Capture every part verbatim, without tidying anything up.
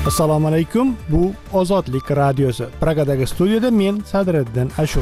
Assalomu alaykum. Bu Ozodlik radiosi. Pragadagi studiyada men Sadriddin Ashur.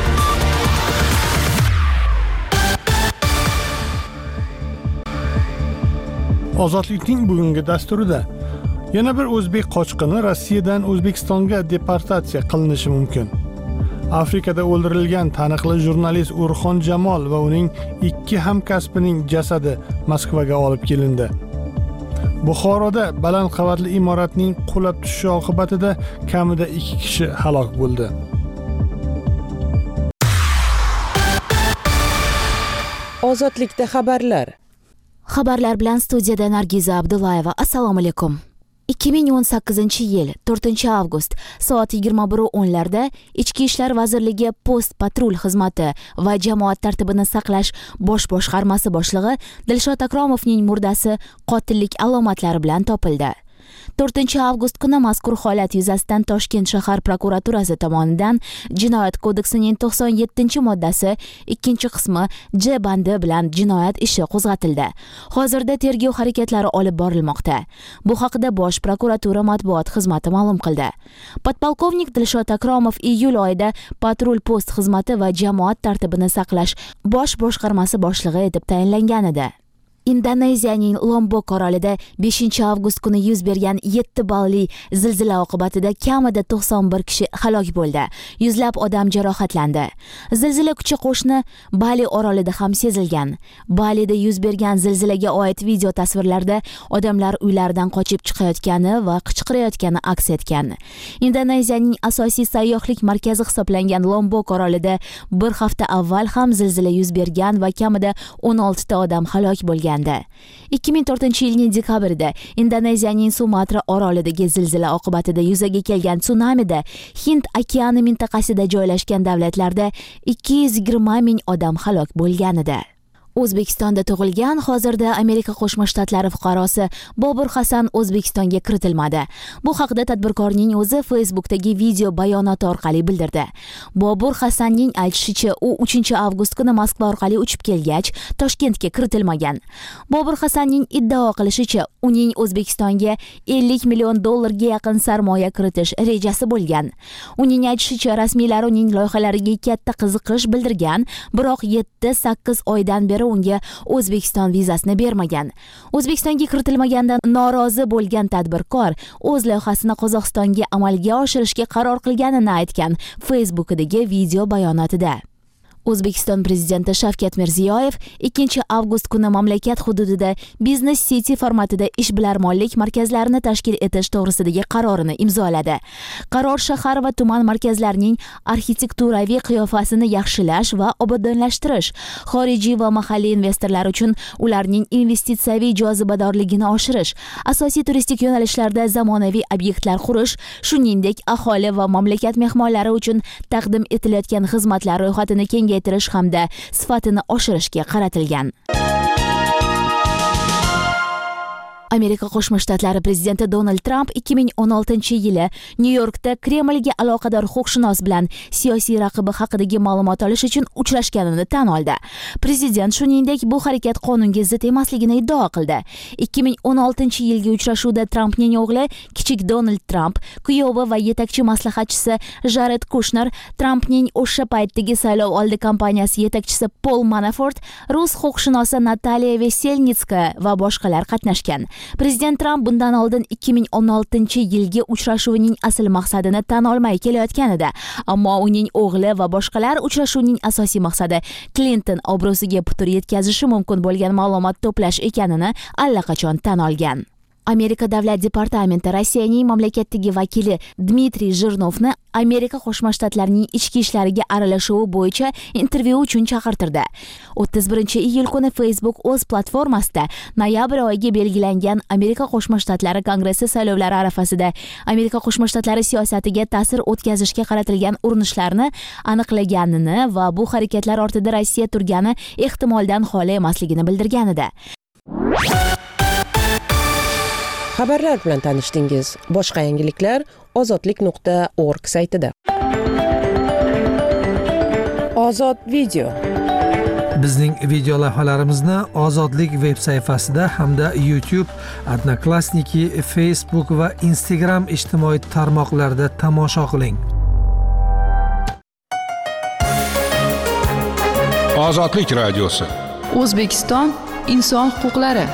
Ozodlikning bugungi dasturida yana bir o'zbek qochqini Rossiyadan O'zbekistonga deportatsiya qilinishi mumkin. Afrikada o'ldirilgan taniqli jurnalist Urxon Jamol va uning ikki hamkasbining jasadi Moskvaga olib kelindi. Buxoroda baland qavatli imoratning qulab tushishi oqibatida kamida ikki kishi halok bo'ldi. Ozodlikda xabarlar. Xabarlar bilan studiyada Nargiza Abdullayeva. Assalomu alaykum. ikki ming o'n sakkizinchi yil to'rtinchi avgust soat yigirma bir o'n larda Ichki ishlar vazirligi post patrul xizmati va jamoat tartibini saqlash bosh boshqarmasi boshlig'i Dilshod Akromovning murdasi qotillik alomatlari bilan topildi. to'rtinchi avgust kuni mazkur holat yuzasidan Toshkent shahar prokuraturasi tomonidan Jinoyat kodeksining to'qson yettinchi moddasi ikkinchi qismi J bandi bilan jinoyat ishi qo'zg'atildi. Hozirda tergov harakatlari olib borilmoqda. Bu haqida Bosh prokuratura matbuot xizmati ma'lum qildi. Podpolkovnik Dilshod Akromov iyul oyida patrul post xizmati va jamoat tartibini saqlash bosh boshqarmasi boshlig'i etib tayinlangan edi. Indoneziyaning Lombok orolida beshinchi avgust kuni yuz bergan yetti balli zilzila oqibatida kamida to'qson bir kishi halok bo'ldi. Yuzlab odam jarohatlandi. Zilzila kuchi qo'shni Bali orolida ham sezilgan. Balida yuz bergan zilzilaga oid video tasvirlarda odamlar uylaridan qochib chiqayotgani va qichqirayotgani aks etgan. Indoneziyaning asosiy sayyohlik markazi hisoblangan Lombok orolida bir hafta avval ham zilzila yuz bergan va kamida o'n olti ta odam halok bo'lgan. ikki ming to'rtinchi yilning dekabrida Indoneziyaning Sumatra orolidagi zilzila oqibatida yuzaga kelgan tsunamida Hind okeani mintaqasida joylashgan davlatlarda ikki yuz yigirma ming odam halok bo'lgan edi. O'zbekistonda tug'ilgan, hozirda Amerika Qo'shma Shtatlari fuqarosi Bobur Hasan O'zbekistonga kiritilmadi. Bu haqda tadbirkorning o'zi Facebookdagi video bayonoti orqali bildirdi. Bobur Hasanning aytishicha, u uchinchi avgust kuni Moskva orqali uchib kelgach, Toshkentga kiritilmagan. Bobur Hasanning iddao qilishicha, uning O'zbekistonga ellik million dollarga yaqin sarmoya kiritish rejasi bo'lgan. Uning aytishicha, rasmiylar uning loyihalariga katta qiziqish bildirgan, biroq yetti sakkiz oydan beri unga O'zbekiston vizasini bermagan. O'zbekistonga kiritilmagandan norozi bo'lgan tadbirkor o'z loyihasini Qozog'istonga amalga oshirishga qaror qilganini aytgan Facebook'dagi video bayonotida. O'zbekiston prezidenti Shavkat Mirziyoyev ikkinchi avgust kuni mamlakat hududida Business City formatida ishbilarmonlik markazlarini tashkil etish to'g'risidagi qarorini imzoladi. Qaror shahar va tuman markazlarining arxitekturaviy qiyofasini yaxshilash va obodonlashtirish, xorijiy va mahalliy investorlar uchun ularning investitsiyaviy jozibadorligini oshirish, asosiy turistik yo'nalishlarda zamonaviy obyektlar qurish, shuningdek aholi va mamlakat mehmonlari uchun taqdim etilayotgan xizmatlar ro'yxatini kengaytirish yetirish hamda sifatini oshirishga qaratilgan. Amerika Qo'shma Shtatlari prezidenti Donald Trump ikki ming o'n oltinchi yili Nyu-Yorkda Kremlga aloqador huquqshunos bilan siyosiy raqibi haqidagi ma'lumot olish uchun uchrashganini tan oldi. Prezident shuningdek bu harakat qonunga zid emasligini iddao qildi. ikki ming o'n oltinchi yilgi uchrashuvda Trumpning o'g'li kichik Donald Trump, kuyovi va yetakchi maslahatchisi Jared Kushner, Trumpning o'sha paytdagi saylov oldi kampaniyasi yetakchisi Paul Manafort, rus huquqshunosi Nataliya Veselnitskaya va boshqalar qatnashgan. Prezident Trump bundan oldin ikki ming o'n oltinchi yilgi uchrashuvining asl maqsadini tan olmay kelayotgan edi. Ammo uning o'g'li va boshqalar uchrashuvning asosiy maqsadi Clinton obro'siga putur yetkazishi mumkin bo'lgan ma'lumot to'plash ekanini allaqachon tan olgan. Amerika Davlat departamenti Rossiyaning mamlakatdagi vakili Dmitriy Jirnovni Amerika Qo'shma Shtatlarining ichki ishlariga aralashuvi bo'yicha intervyu uchun chaqirtirdi. o'ttiz birinchi iyul kuni Facebook o'z platformasida noyabr oyiga belgilangan Amerika Qo'shma Shtatlari Kongressi saylovlari arafasida Amerika Qo'shma Shtatlari siyosatiga ta'sir o'tkazishga qaratilgan urinishlarni aniqlaganini va bu harakatlar ortida Rossiya turgani ehtimoldan xoli emasligini bildirgan edi. Xabarlar bilan tanishdingiz. Boshqa yangiliklar ozodlik nuqta org saytida. Ozod video. Bizning video lavhalarimizni Ozodlik veb sayfasida hamda YouTube, Odnoklassniki, Facebook va Instagram ijtimoiy tarmoqlarida tomosha qiling. Ozodlik radiosi. O'zbekiston inson huquqlari.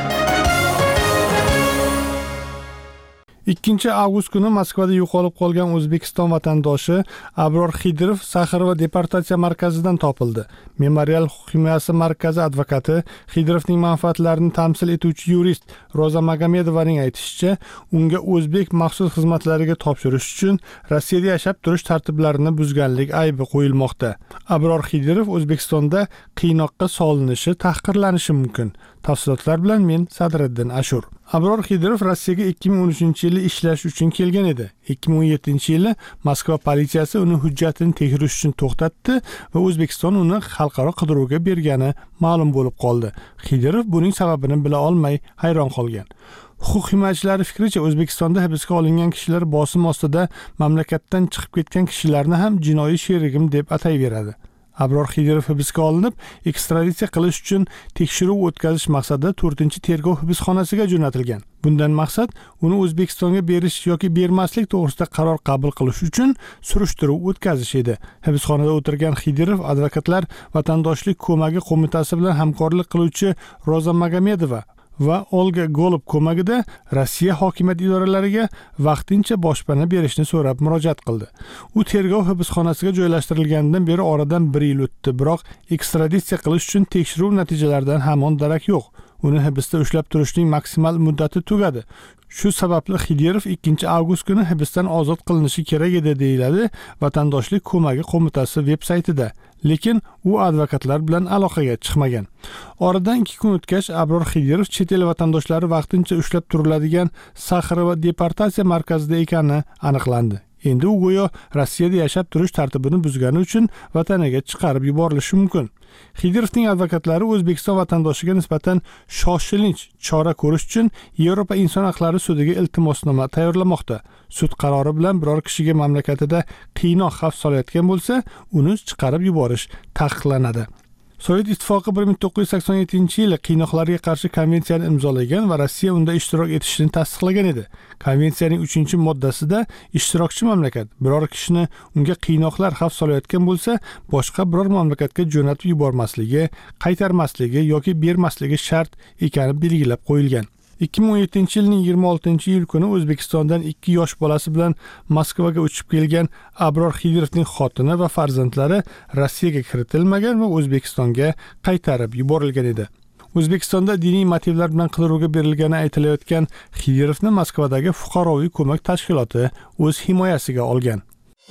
ikkinchi avgust kuni Moskvada yo'qolib qolgan O'zbekiston vatandoshi Abror Xidirov Saxar va deportatsiya markazidan topildi. Memorial huquq himoyasi markazi advokati Xidirovning manfaatlarini tamsil etuvchi yurist Roza Magomedovaning aytishicha, unga o'zbek maxsus xizmatlariga topshirish uchun Rossiyada yashab turish tartiblarini buzganlik aybi qo'yilmoqda. Abror Xidirov O'zbekistonda qiynoqqa solinishi, tahqirlanishi mumkin. Tafsilotlar bilan men Sadriddin Ashur. Abror Xidirov Rossiyaga ikki ming o'n uchinchi yili ishlash uchun kelgan edi. ikki ming o'n yettinchi yili Moskva politsiyasi uni hujjatini tekshirish uchun to'xtatdi va O'zbekiston uni xalqaro qidiruvga bergani ma'lum bo'lib qoldi. Xidirov buning sababini bila olmay hayron qolgan. Huquq himoyachilari fikricha, O'zbekistonda hibsga olingan kishilar bosim ostida mamlakatdan chiqib ketgan kishilarni ham jinoiy sherigim deb atayveradi. Abror Xidirov hibsga olinib, ekstraditsiya qilish uchun tekshiruv o'tkazish maqsadida to'rtinchi tergov hibsxonasiga jo'natilgan. Bundan maqsad uni O'zbekistonga berish yoki bermaslik to'g'risida qaror qabul qilish uchun surishtiruv o'tkazish edi. Hibsxonada o'tirgan Xidirov advokatlar vatandoshlik ko'magi qo'mitasi bilan hamkorlik qiluvchi Roza Magomedova va Olga Golub ko'magida Rossiya hokimiyat idoralariga vaqtincha boshpana berishni so'rab murojaat qildi. U tergov hibsxonasiga joylashtirilganidan beri oradan bir yil o'tdi, biroq ekstraditsiya qilish uchun tekshiruv natijalaridan hamon darak yo'q. Uni hibsda ushlab turishning maksimal muddati tugadi. Shu sababli Xidirov ikkinchi avgust kuni hibsdan ozod qilinishi kerak edi, deyiladi Vatandoshlik ko'magi qo'mitasi veb-saytida. Lekin u advokatlar bilan aloqaga chiqmagan. Oradan ikki kun o'tgach, Abror Xidirov chet el vatandoshlari vaqtincha ushlab turiladigan Saxar va deportatsiya markazida ekani aniqlandi. Endi u go'yo Rossiyada yashab turish tartibini buzgani uchun vataniga chiqarib yuborilishi mumkin. Xidirovning advokatlari O'zbekiston vatandoshiga nisbatan shoshilinch chora ko'rish uchun Yevropa inson huquqlari sudiga iltimosnoma tayyorlamoqda. Sud qarori bilan biror kishiga mamlakatida qiynoq xavf solayotgan bo'lsa, uni chiqarib yuborish taqiqlanadi. Sovet ittifoqi bir ming to'qqiz yuz sakson yettinchi yili qiynoqlarga qarshi konvensiyani imzolagan va Rossiya unda ishtirok etishini tasdiqlagan edi. Konvensiyaning uchinchi moddasida ishtirokchi mamlakat biror kishini unga qiynoqlar xavf solayotgan bo'lsa, boshqa biror mamlakatga jo'natib yubormasligi, qaytarmasligi yoki bermasligi shart ekani belgilab qo'yilgan. ikki ming o'n yettinchi yilning yigirma oltinchi iyul kuni O'zbekistondan ikki yosh bolasi bilan Moskvaga uchib kelgan Abror Xidirovning xotini va farzandlari Rossiyaga kiritilmagan va O'zbekistonga qaytarib yuborilgan edi. O'zbekistonda diniy motivlar bilan qidiruvga berilgani aytilayotgan Xidirovni Moskvadagi fuqaroviy ko'mak tashkiloti o'z himoyasiga olgan.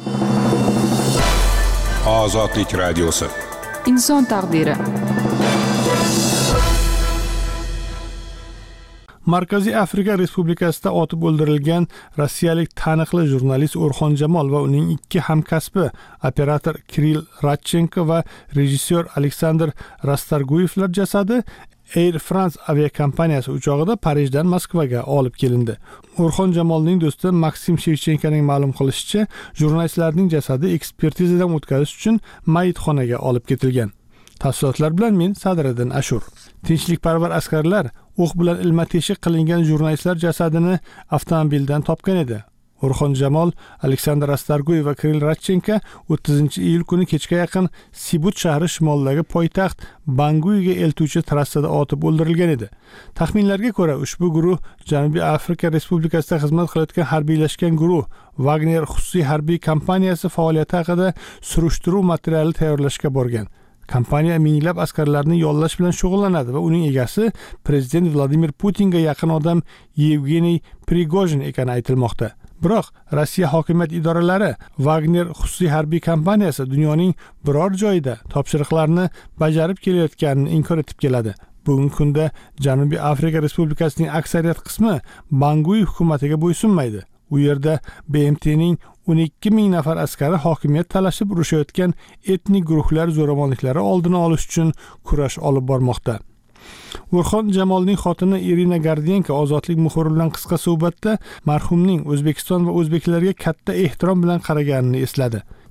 Ozodlik radiosi. Inson taqdiri. Markaziy Afrika Respublikasida otib o'ldirilgan rossiyalik taniqli jurnalist O'rxon Jamol va uning ikki hamkasbi operator Kirill Radchenko va rejissyor Aleksandr Rastorguyevlar jasadi Air France aviakompaniyasi uchog'ida Parijdan Moskvaga olib kelindi. O'rxon Jamolning do'sti Maksim Shevchenkoning ma'lum qilishicha, jurnalistlarning jasadi ekspertizadan o'tkazish uchun mayitxonaga olib ketilgan. Tafsilotlar bilan men Sadriddin Ashur. Tinchlikparvar askarlar o'q bilan ilma-teshik qilingan jurnalistlar jasadini avtomobildan topgan edi. O'rxon Jamol, Aleksandr Rastorguyev va Kirill Radchenko o'ttizinchi iyul kuni kechga yaqin Sibut shahri shimolidagi poytaxt Banguiga eltuvchi trassada otib o'ldirilgan edi. Taxminlarga ko'ra, ushbu guruh Janubiy Afrika Respublikasida xizmat qilayotgan harbiylashgan guruh Wagner xususiy harbiy kompaniyasi faoliyati haqida surishtiruv materiali tayyorlashga borgan. Kompaniya minglab askarlarni yollash bilan shug'ullanadi va uning egasi prezident Vladimir Putinga yaqin odam Yevgeniy Prigojin ekani aytilmoqda. Biroq Rossiya hokimiyat idoralari Wagner xususiy harbiy kompaniyasi dunyoning biror joyida topshiriqlarni bajarib kelayotganini inkor etib keladi. Bugungi kunda Janubiy Afrika Respublikasining aksariyat qismi Bangui hukumatiga bo'ysunmaydi. U yerda B M T'ning o'n ikki ming nafar askari hokimiyat talashib urushayotgan etnik guruhlar zo'ravonliklari oldini olish uchun kurash olib bormoqda. O'rxon Jamolning xotini Irina Gardienko Ozodlik muxbiri bilan qisqa suhbatda marhumning O'zbekiston va o'zbeklarga katta ehtirom bilan qaraganini esladi.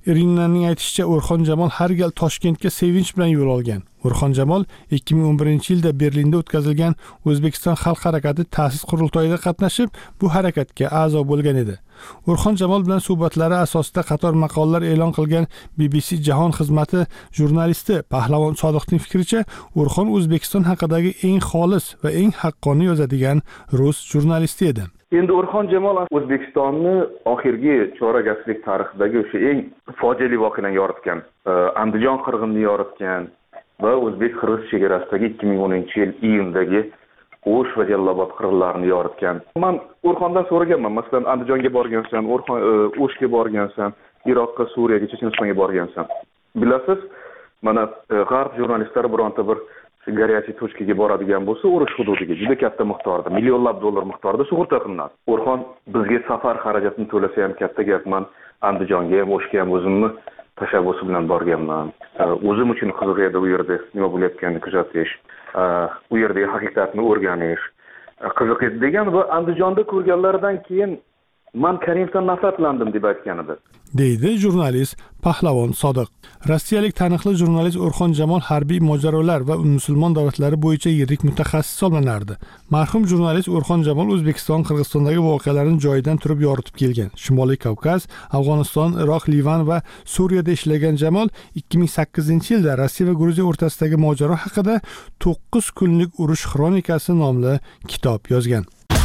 Irinaning aytishicha, O'rxon Jamol har gal Toshkentga sevinch bilan yo'l olgan. O'rxon Jamol ikki ming o'n birinchi yilda Berlinda o'tkazilgan O'zbekiston Xalq harakati ta'sis qurultoyida qatnashib, bu harakatga a'zo bo'lgan edi. O'rxon Jamol bilan suhbatlari asosida qator maqolalar e'lon qilgan B B C Jahon xizmati jurnalisti Pahlavon Sodiqning fikricha, O'rxon O'zbekiston haqidagi eng xolis va eng haqqoniy yozadigan rus jurnalisti edi. Endi O'rxon Jamol O'zbekistonni oxirgi chorak asrlik tarixidagi o'sha eng fojiali voqealarni yoritgan, Andijon qirg'inini yoritgan va o'zbek-qirg'iz chegarasidagi ikki ming o'ninchi yil iyundagi O'sh va Jallobod qirg'inlarini yoritgan. Men O'rxondan so'raganman, masalan, Andijonga borgansan, O'rxon O'shga borgansan, Iroqqa, Suriyaga, Chechenistonga borgansan. Bilasiz, mana g'arb jurnalistlari bironta bir горячий точкаga boradigan bo'lsa, urush hududiga juda katta miqdorda, millionlab dollar miqdorida sug'urta qilinadi. O'rxon bizga safar xarajatini to'lasa ham katta gapman. Andijonga ham, O'shga ham o'zimni tashabbusi bilan borganman. O'zim uchun qiziq edi u yerda nima bo'layotganini kuzatish, u yerdagi haqiqatni o'rganish qiziq edi degan va Andijonda ko'rganlaridan keyin men Karimdan nafratlandim deb aytgan edi. Deydi jurnalist Pahlavon Sodiq. Rossiyalik taniqli jurnalist O'rxon Jamol harbiy mojarolar va musulmon davlatlari bo'yicha yirik mutaxassis hisoblanardi. Marhum jurnalist O'rxon Jamol O'zbekiston, Qirg'izistondagi voqealarni joyidan turib yoritib kelgan. Shimoliy Kavkaz, Afg'oniston, Iroq, Livan va Suriyada ishlagan Jamol ikki ming sakkizinchi yilda Rossiya va Gruziya o'rtasidagi mojaro haqida to'qqiz kunlik urush xronikasi nomli kitob yozgan.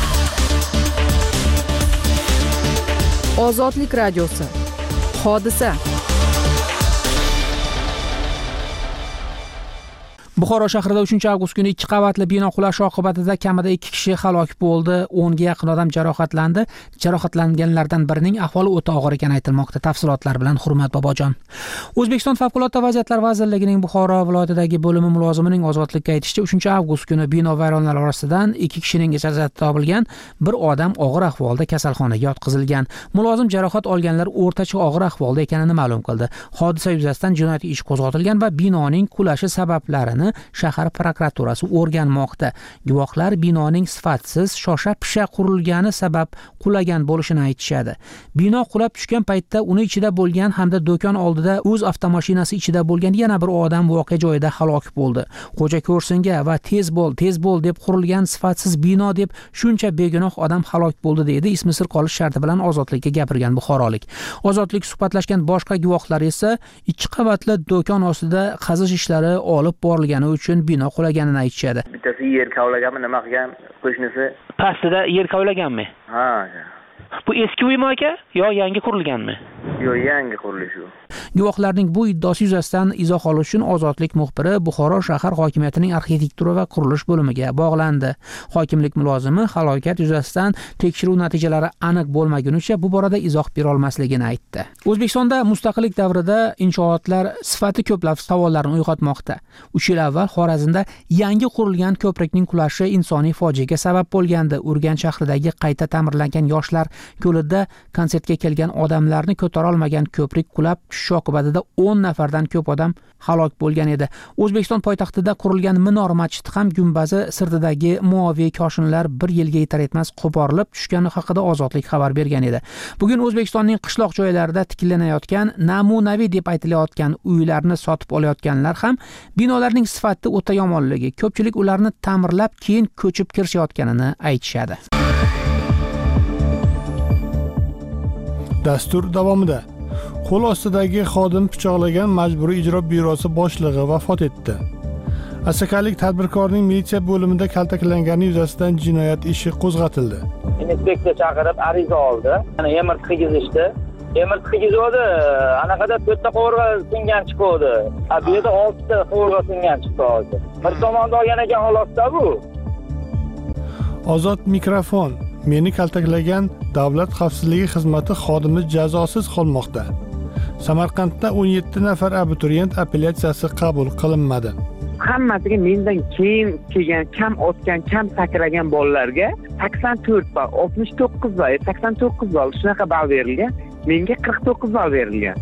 Ozodlik radiosi. Hodisa. Buxoro shahrida uchinchi avgust kuni ikki qavatli bino qulashi oqibatida kamida ikki kishi halok bo'ldi, o'nga yaqin odam jarohatlandi. Jarohatlanganlardan birining ahvoli o'ta og'ir ekani aytilmoqda. Tafsilotlar bilan Hurmat Bobojon. O'zbekiston Favqulodda vaziyatlar vazirligining Buxoro viloyatidagi bo'limi mulozimining ozodlikka aytishicha, uchinchi avgust kuni bino vayronalari orasidan ikki kishining jasadi topilgan, bir odam og'ir ahvolda kasalxonaga yotqizilgan. Mulozim jarohat olganlar o'rtacha og'ir ahvolda ekanini ma'lum qildi. Hodisa yuzasidan jinoyat ish qo'zg'atilgan va binoning qulashi sabablarini shahar prokuraturasi o'rganmoqda. Guvohlar binoning sifatsiz, shosha-pisha qurilgani sabab qulagan bo'lishini aytishadi. Bino qulab tushgan paytda uni ichida bo'lgan hamda do'kon oldida o'z avtomashinasi ichida bo'lgan yana bir odam voqea joyida halok bo'ldi. Xo'ja ko'rsinga va tez bo'l, tez bo'l deb qurilgan sifatsiz bino deb shuncha begunoh odam halok bo'ldi deydi ismi sir qolish sharti bilan ozodlikka gapirgan buxorolik. Ozodlik suhbatlashgan boshqa guvohlar esa ikki qavatli do'kon ostida qazish ishlari olib borilgan uchun bino qulaganini aytishadi. Bittasi yer kavlaganmi, nima qilgan qo'shnisi? Pastida yer kavlaganmi? Ha. Bu eski uymi aka yo yangi qurilganmi? Yo'q, yangi qurilish u. Guvohlarning bu iddaosi yuzasidan izoh olish uchun Ozodlik muxbiri Buxoro shahar hokimiyatining arxitektura va qurilish bo'limiga bog'landi. Hokimlik mulozimi halokat yuzasidan tekshiruv natijalari aniq bo'lmagunicha bu borada izoh bera olmasligini aytdi. O'zbekistonda mustaqillik davrida inshootlar sifati ko'plab savollarni uyg'otmoqda. uch yil avval Xorazmda yangi qurilgan ko'prikning qulashi insoniy fojiaga sabab bo'lgandi. Urganch shahridagi qayta ta'mirlangan yoshlar ko'lida konsertga kelgan odamlarni ko'tara olmagan ko'prik qulab tushishi oqibatida o'n nafardan ko'p odam halok bo'lgan edi. O'zbekiston poytaxtida qurilgan Minor masjid ham gumbazi sirtidagi muoviy koshinlar bir yilga yetar etmas qo'porilib tushgani haqida Ozodlik xabar bergan edi. Bugun O'zbekistonning qishloq joylarida tiklanayotgan namunaviy deb aytilayotgan uylarni sotib olayotganlar ham binolarning sifati o'ta yomonligi, ko'pchilik ularni ta'mirlab keyin ko'chib kirishayotganini aytishadi. Dastur davomida qo'l ostidagi xodim pichoqlagan Majburiy ijro byurosi boshlig'i vafot etdi. Asakalik tadbirkorning militsiya bo'limida kaltaklangani yuzasidan jinoyat ishi qo'zg'atildi. Inspektor chaqirib ariza oldi. Ana emir tigizishdi. Emir tigizdi. Anaqada to'rtta qovurg'a singan chiqdi. A bu yerda oltita qovurg'a singan chiqdi hozir. Bir tomonda olgan ekan holatda bu. Ozod mikrofon. Meni kaltaklagan Davlat xavfsizligi xizmati xodimi jazosiz qolmoqda. Samarqandda o'n yetti nafar abituriyent apellyatsiyasi qabul qilinmadi. Hammasiga mendan keyin kelgan, kam otgan, kam sakragan bolalarga sakson to'rt ball, oltmish to'qqiz ball, sakson to'qqiz ball shunaqa ball berilgan. Menga qirq to'qqiz ball berilgan.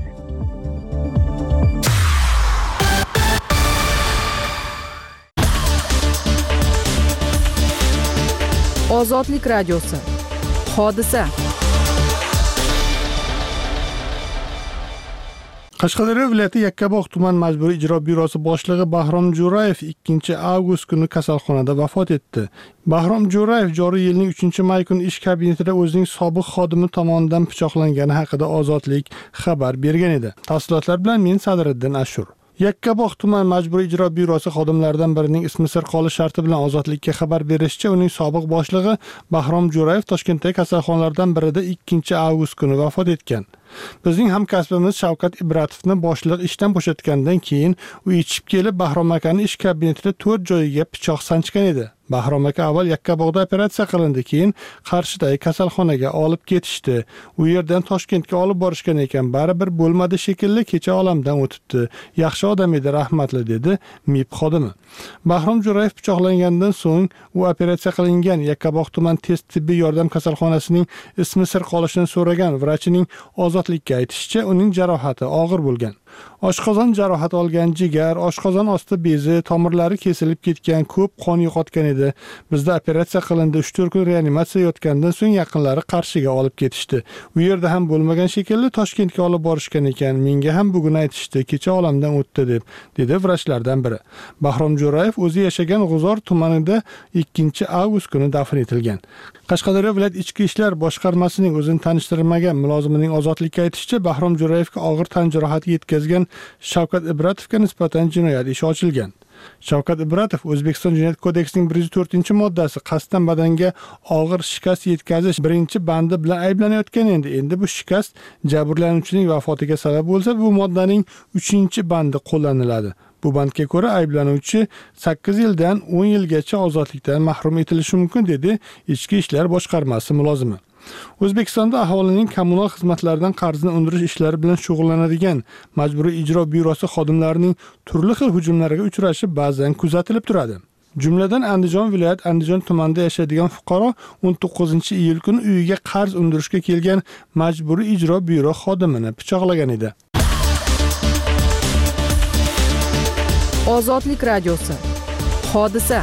Ozodlik radiosi. Hodisa. Qashqadaryo viloyati Yakkabog' tuman majburiy ijro byurosi boshlig'i Bahrom Jo'rayev ikkinchi avgust kuni kasalxonada vafot etdi. Bahrom Jo'rayev joriy yilning uchinchi may kuni ish kabinetida o'zining sobiq xodimi tomonidan pichoqlangani haqida Ozodlik xabar bergan edi. Tafsilotlar bilan men Sadriddin Ashur. Yakkabog' tuman majburiy ijro byurosi xodimlaridan birining ismi sir qolish sharti bilan Ozodlikka xabar berishicha, uning sobiq boshlig'i Bahrom Jo'rayev Toshkentdagi kasalxonalardan birida ikkinchi avgust kuni vafot etgan. Bizning hamkasbimiz Shavkat Ibratovni boshliq ishdan bo'shatgandan keyin u ichib kelib Bahrom akani ish kabinetida to'rt joyiga pichoq sanchgan edi. Bahrom aka avval Yakkabog'da operatsiya qilindi, keyin Qarshidagi kasalxonaga olib ketishdi. U yerdan Toshkentga olib borishgan ekan, baribir bo'lmadi shekilli, kecha olamdan o'tibdi. Yaxshi odam edi, rahmatli, dedi M I B xodimi. Bahrom Jo'rayev pichoqlangandan so'ng u operatsiya qilingan Yakkabog' tuman tez tibbiy yordam kasalxonasining ismi sir qolishini so'ragan vrachining Ozodlikka aytishicha, uning jarohati og'ir bo'lgan. Oshqozon jarohati olgan, jigar, oshqozon osti bezi, tomirlari kesilib ketgan, ko'p qon yo'qotgan edi. Bizda operatsiya qilindi, uch to'rt kun reanimatsiya yotgandan so'ng yaqinlari Qarshiga olib ketishdi. U yerda ham bo'lmagan shekilli Toshkentga olib borishgan ekan. Menga ham bugun aytishdi, kecha olamdan o'tdi deb, dedi vrachlardan biri. Bahrom Jo'rayev o'zi yashagan G'uzor tumanida ikkinchi avgust kuni dafn etilgan. Qashqadaryo viloyat ichki ishlar boshqarmasining o'zini tanishtirmagan mulozimining Ozodlikka aytishicha, Bahrom Jo'rayevga og'ir tan jarohati yetkazgan Shavkat Ibratovga nisbatan jinoyat ishi ochilgan. Shavkat Ibratov O'zbekiston Jinoyat kodeksining bir yuz to'rtinchi moddasi qasddan badanga og'ir shikast yetkazish birinchi bandi bilan ayblanayotgan endi. Endi bu shikast jabrlanuvchining vafotiga sabab bo'lsa, bu moddaning uchinchi bandi qo'llaniladi. Bu bandga ko'ra ayblanuvchi sakkiz yildan o'n yilgacha ozodlikdan mahrum etilishi mumkin, dedi Ichki ishlar boshqarmasi mulozimi. O'zbekistonda aholining kommunal xizmatlardan qarzini undirish ishlari bilan shug'ullanadigan majburiy ijro byurosi xodimlarining turli xil hujumlarga uchrashi ba'zan kuzatilib turadi. Jumladan Andijon viloyat Andijon tumanida yashaydigan fuqaro o'n to'qqizinchi iyul kuni uyiga qarz undirishga kelgan majburiy ijro byuro xodimini pichoqlagan edi. Ozodlik radiosi. Hodisa.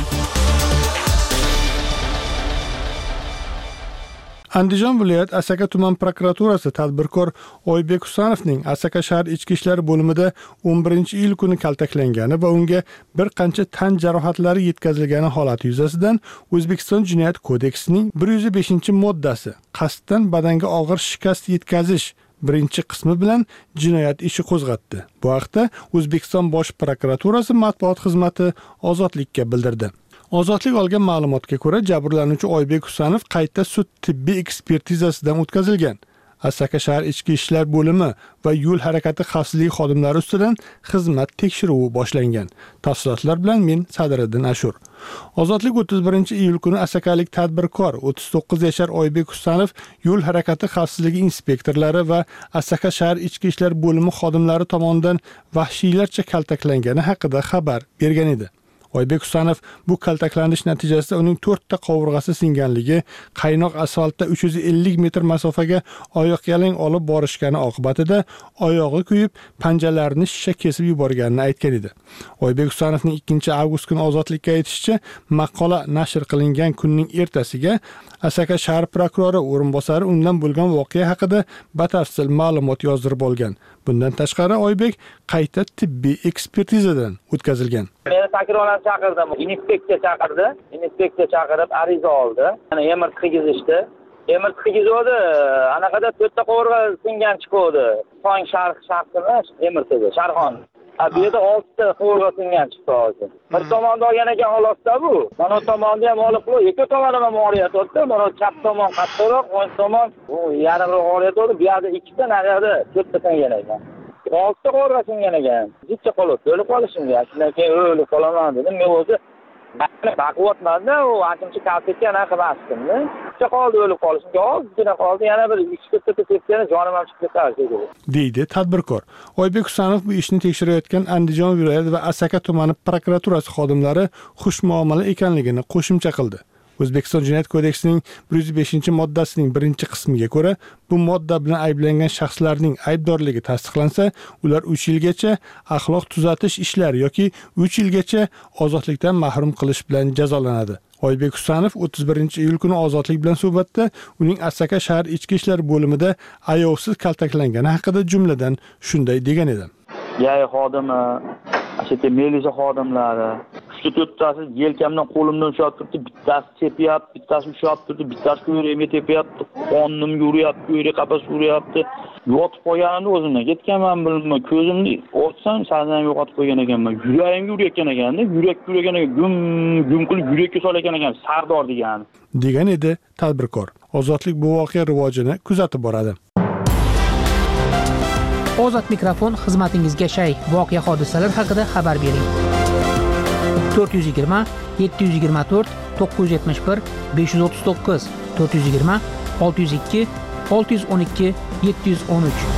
Andijon viloyat Asaka tuman prokuraturasi tadbirkor Oybek Husanovning Asaka shahar ichki ishlar bo'limida o'n birinchi iyul kuni kaltaklangani va unga bir qancha tan jarohatlari yetkazilgani holati yuzasidan O'zbekiston Jinoyat kodeksining bir yuz beshinchi moddasi qasddan badanga og'ir shikast yetkazish birinchi qismi bilan jinoyat ishi qo'zg'atdi. Bu haqda O'zbekiston bosh prokuraturasi matbuot xizmati Ozodlikka bildirdi. Ozodlik olgan ma'lumotga ko'ra, jabrlanuvchi Oybek Husanov qayta sud tibbiy ekspertizasidan o'tkazilgan. Asaka shahar ichki ishlar bo'limi va yo'l harakati xavfsizligi xodimlari ustidan xizmat tekshiruvi boshlangan. Tafsilotlar bilan men Sadriddin Ashur. Ozodlik o'ttiz birinchi iyul kuni asakalik tadbirkor o'ttiz to'qqiz yashar Oybek Husanov yo'l harakati xavfsizligi inspektorlari va Asaka shahar ichki ishlar bo'limi xodimlari tomonidan vahshiylarcha kaltaklangani haqida xabar bergan edi. Oybek Husanov bu kaltaklanish natijasida uning to'rtta qovurg'asi singanligi, qaynoq asfaltda uch yuz ellik metr masofaga oyoq yalang olib borishgani oqibatida oyog'i kuyib, panjalarini shisha kesib yuborganini aytgan edi. Oybek Husanovning ikkinchi avgust kuni Ozodlikka aytishicha, maqola nashr qilingan kunning ertasiga Asaka shahar prokurori o'rinbosari undan bo'lgan voqea haqida batafsil ma'lumot yozdirib olgan. Bundan tashqari Oybek qayta tibbiy ekspertizadan o'tkazilgan. Meni takrorlan chaqirdim. Inspeksiya chaqirdi. Inspeksiya chaqirib ariza oldi. Yana emir tigizishdi. Emir tigizdi. Anaqada to'rtta qovurg'a singan chiqdi. Tong sharq shaxsini emir tigizdi. Sharxon. Bu yerda oltita qovurg'a singan chiqdi hozir. Bir tomonda olgan ekan holatda bu. Mana tomonda ham olib qo'y. Ikki tomonda ham oriyat o'tdi. Mana chap tomon qattiqroq, o'ng tomon bu yarimroq oriyat o'tdi. Bu yerda ikkita, naryoqda to'rtta singan ekan. oltita qovurg'a singan ekan. Jichcha qolib, o'lib qolishimga. Shundan keyin o'lib qolaman dedim. Men o'zi baquvvatmanda u ancha kaltakka anaqa qilmasdim. Jichcha qoldi, o'lib qolishimga ozgina qoldi. Yana bir ikkita to'rtta tepkani jonim ham chiqib ketadi, deydi tadbirkor. Oybek Husanov bu ishni tekshirayotgan Andijon viloyat va Asaka tumani prokuraturasi xodimlari xushmuomala ekanligini qo'shimcha qildi. O'zbekiston Jinoyat kodeksining bir yuz beshinchi moddasining birinchi qismiga ko'ra, bu modda bilan ayblangan shaxslarning aybdorligi tasdiqlansa, ular uch yilgacha axloq tuzatish ishlari yoki uch yilgacha ozodlikdan mahrum qilish bilan jazolanadi. Oybek Husanov o'ttiz birinchi iyul kuni Ozodlik bilan suhbatda uning Asaka shahar ichki ishlar bo'limida ayovsiz kaltaklangani haqida jumladan shunday degan edi. Yay xodimi, ashta militsiya xodimlari, uch to'rttasi yelkamdan qo'limdan ushlab turibdi, bittasi tepyapti, bittasi ushlab turibdi, bittasi ko'rayimga tepyapti, qonimga uryapti, ko'ylak qapas uryapti. Yotib qolganimda o'zimdan ketganman, bilmayman, ko'zimni ochsam sazan yo'qotib qo'ygan ekanman. Yuragimga urayotgan ekanda, yurak yuragan ekan, gum gum qilib yurakka solayotgan ekan, Sardor degan. degan edi tadbirkor. Ozodlik bu voqea rivojini kuzatib boradi. Ozod mikrofon xizmatingizga shay. Voqea hodisalar haqida xabar bering. to'rt yuz yigirma yetti yuz yigirma to'rt to'qqiz yuz yetmish bir besh yuz o'ttiz to'qqiz to'rt yuz yigirma olti yuz ikki olti yuz o'n ikki yetti yuz o'n uch.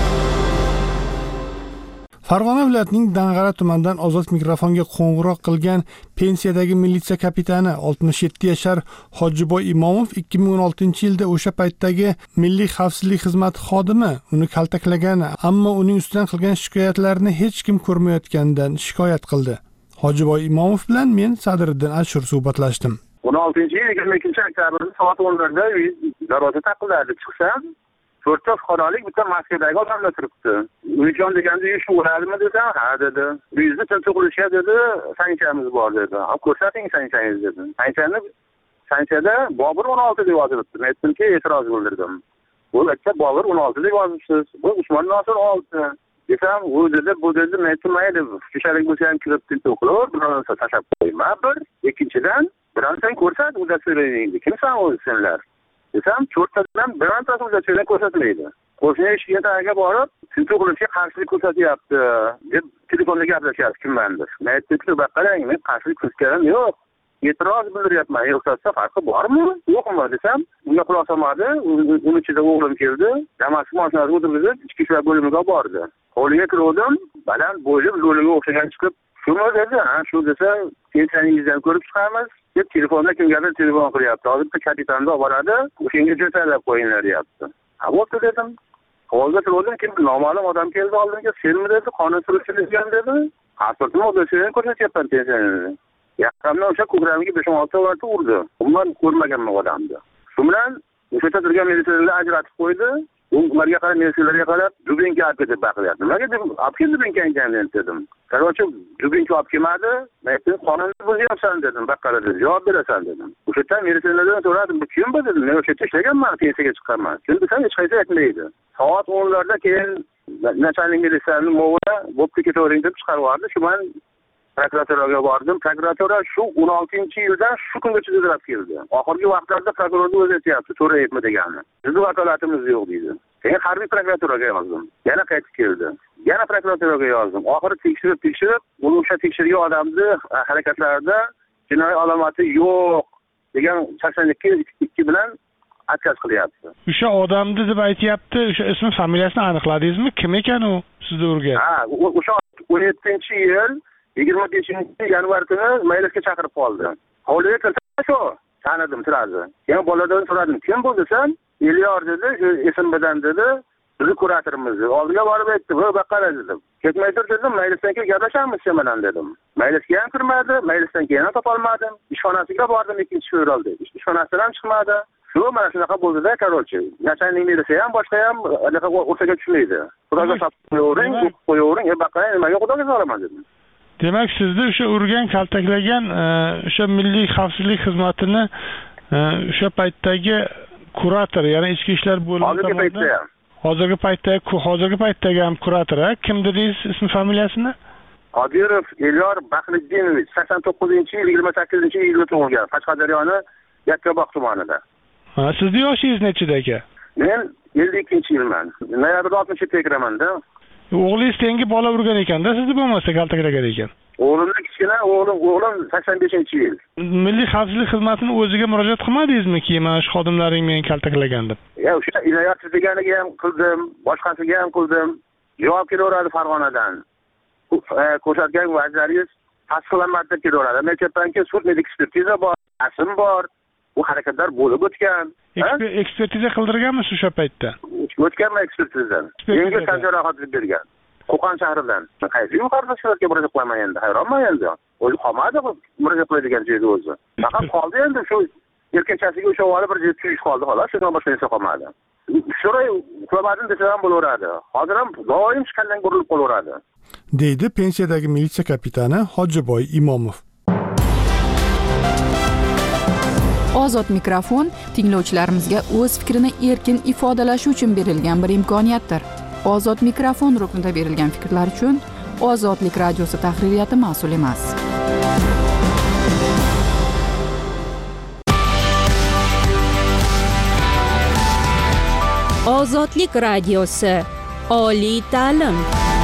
Farg'ona viloyatining Dang'ara tumanidan Ozod mikrofonga qo'ng'iroq qilgan pensiyadagi militsiya kapitani oltmish yetti yashar Hojiboy Imomov ikki ming o'n oltinchi yilda o'sha paytdagi Milliy xavfsizlik xizmati xodimi uni kaltaklagani, ammo uning ustidan qilgan shikoyatlarini hech kim ko'rmayotganidan shikoyat qildi. Hojiboy Imomov bilan men Sadriddin Ashur suhbatlashdim. o'n oltinchi yil yigirma ikkinchi oktyabr soat o'nlarda darvoza taqiladi. Chiqsam, to'rtta fuqarolik bitta Moskvadagi odamlar turibdi. Uyijon deganda uy shu bo'ladimi desam, ha dedi. Uyingizni tintuv qilishga dedi, sanchamiz bor dedi. Olib ko'rsating sanchangiz dedi. Sanchani sanchada Bobur o'n olti deb yozilibdi. Men aytdimki, e'tiroz bildirdim. Bu aytsa Bobur o'n olti deb yozibsiz. Bu Usmon Nosir olti. Desam, u dedi, bu dedi, men aytmaydi. Shunchalik bo'lsa ham kirib tintuv qilib, bironsa tashlab qo'yma. Bir, ikkinchidan, bironsan ko'rsat, uddatsiyaning. Kimsan o'zinglar? Desam, to'rttadan birontasi uddatsiyani ko'rsatmaydi. Qo'shni eshikka tagiga borib, tintuv qilishga qarshilik ko'rsatyapti deb telefonda gaplashyapti kimmandir. Men aytdim, "Bak qarang, men qarshilik ko'rsatganim yo'q. E'tiroz bildiryapman. Yo'qsa farqi bormi? Yo'qmi?" desam, unga quloq solmadi. Uning ichida o'g'lim keldi. Damas'ga mashinasini o'tirgizib, ichki ishlar bo'limiga bordi. Hovliga kirdim, baland bo'yli lo'liga o'xshagan chiqib, "Shumi?" dedi. "Ha, shu desa, pensiyangizdan ko'rib chiqamiz." deb telefonda kimgadir telefon qilyapti. Hozir bitta kapitanni olib boradi, o'shanga jo'talab qo'yinglar deyapti. "Ha, bo'pti" dedim. Hovliga kirdim, kim noma'lum odam keldi oldimga, "Senmi?" dedi, "Qonun surishtirgan" dedi. "Pasportni o'zingizdan ko'rsatyapman pensiyani." Yaqinda o'sha ko'kramiga besh o'n olti marta urdi. Umuman ko'rmaganman odamni. Shu bilan o'sha yerda turgan militsiyalarni ajratib qo'ydi. Ularga qarab, militsiyalarga qarab, "Dubinka olib ketib baqiryapti." Nimaga deb, "Olib kel Dubinka ekan" dedim. Qarorchi Dubinka olib kelmadi. Men aytdim, "Qonunni buzyapsan" dedim. "Baqqara" dedi. "Javob berasan" dedim. O'sha yerda militsiyalardan so'radim, "Bu kim bu?" dedim. "Men o'sha yerda ishlaganman, pensiyaga chiqqanman." Kim desam, hech qaysi aytmaydi. Soat o'nlarda keyin nachalnik militsiyaning mo'g'uli "Bo'pti, ketavering" deb chiqarib yubordi. Shu bilan prokuraturaga bordim. Prokuratura shu o'n oltinchi yildan shu kungacha izlab keldi. Oxirgi vaqtlarda prokurorni o'zi aytyapti, "To'rayapmi" degani. "Bizni vakolatimiz yo'q" deydi. Keyin harbiy prokuraturaga yozdim. Yana qaytib keldi. Yana prokuraturaga yozdim. Oxiri tekshirib, tekshirib, uni o'sha tekshirgan odamni harakatlarida jinoiy alomati yo'q degan sakson ikki bilan atkaz qilyapti. O'sha odamni deb aytayapti, o'sha ism familiyasini aniqladingizmi? Kim ekan u sizni urgan? Ha, o'sha o'n yettinchi yil yigirma beshinchi yanvar kuni maylisga chaqirib qoldi. Hovliga kirsa shu, tanidim sirazi. Keyin boladan so'radim, "Kim bu?" desam, "Elyor" dedi, "Esim bilan" dedi. "Bizni kuratorimiz." Oldiga borib aytdi, "Voy baqqara" dedim. "Ketmay tur" dedim, "Maylisdan keyin gaplashamiz sen bilan" dedim. Maylisga ham kirmadi, maylisdan keyin ham topolmadim. Ishxonasiga bordim ikkinchi fevralda. Ishxonasidan ham chiqmadi. Shu mana shunaqa bo'ldi-da, qarorchi. Nachalnik milisiya ham boshqa ham anaqa o'rtaga tushmaydi. Xudoga solib qo'yavering, qo'yavering, "E baqqara, nimaga xudoga solaman" dedim. Demak, sizni o'sha urgan, kaltaklagan o'sha Milliy xavfsizlik xizmatini o'sha paytdagi kurator, ya'ni ichki ishlar bo'limi hozirgi paytda ham. Hozirgi paytda, hozirgi paytdagi ham kurator, kim dedingiz ism familiyasini? Qodirov Elyor Baxriddinov sakson to'qqizinchi yil yigirma sakkizinchi yilda tug'ilgan, Qashqadaryoning Yakkabog' tumanida. Ha, sizni yoshingiz nechida aka? Men ellik ikkinchi yilman. Noyabrda oltmish yetti kiraman-da. O'g'lingiz tengi bola urgan ekanda, sizni bo'lmasa kaltaklagan ekan. O'g'limni kichkina, o'g'lim, o'g'lim sakson beshinchi yil. Milliy xavfsizlik xizmatining o'ziga murojaat qilmadingizmi-ki, mana shu xodimlaring meni kaltaklagan deb? Ya, o'sha inoyatsiz deganiga ham qildim, boshqasiga ham qildim. Javob kelaveradi Farg'onadan. Ko'rsatgan vaziyatlaringiz tasdiqlanmadi deb kelaveradi. Men aytayapmanki, sud ekspertiza bor, asm bor. Bu harakatlar bo'lib o'tgan. Ekspertiza qildirganmisiz o'sha paytda? O'tganmi ekspertizadan? Menga tan jarohati bergan. Qo'qon shahridan. Qaysi yuqorida shularga murojaat qilaman endi, hayronman endi. O'zi qolmadi murojaat qiladigan joyda o'zi. Faqat qoldi endi shu erkakchasiga o'sha vali bir jet tuyish qoldi xolos, shundan boshqa narsa qolmadi. Sho'ray uxlamadim desa ham bo'laveradi. Hozir ham doim chiqandan burilib qolaveradi. deydi pensiyadagi militsiya kapitani Hojiboy Imomov. Ozod mikrofon tinglovchilarimizga o'z fikrini erkin ifodalashi uchun berilgan bir imkoniyatdir. Ozod mikrofon ruknida berilgan fikrlar uchun Ozodlik radiosi tahririyati mas'ul emas. Ozodlik radiosi oliy ta'lim.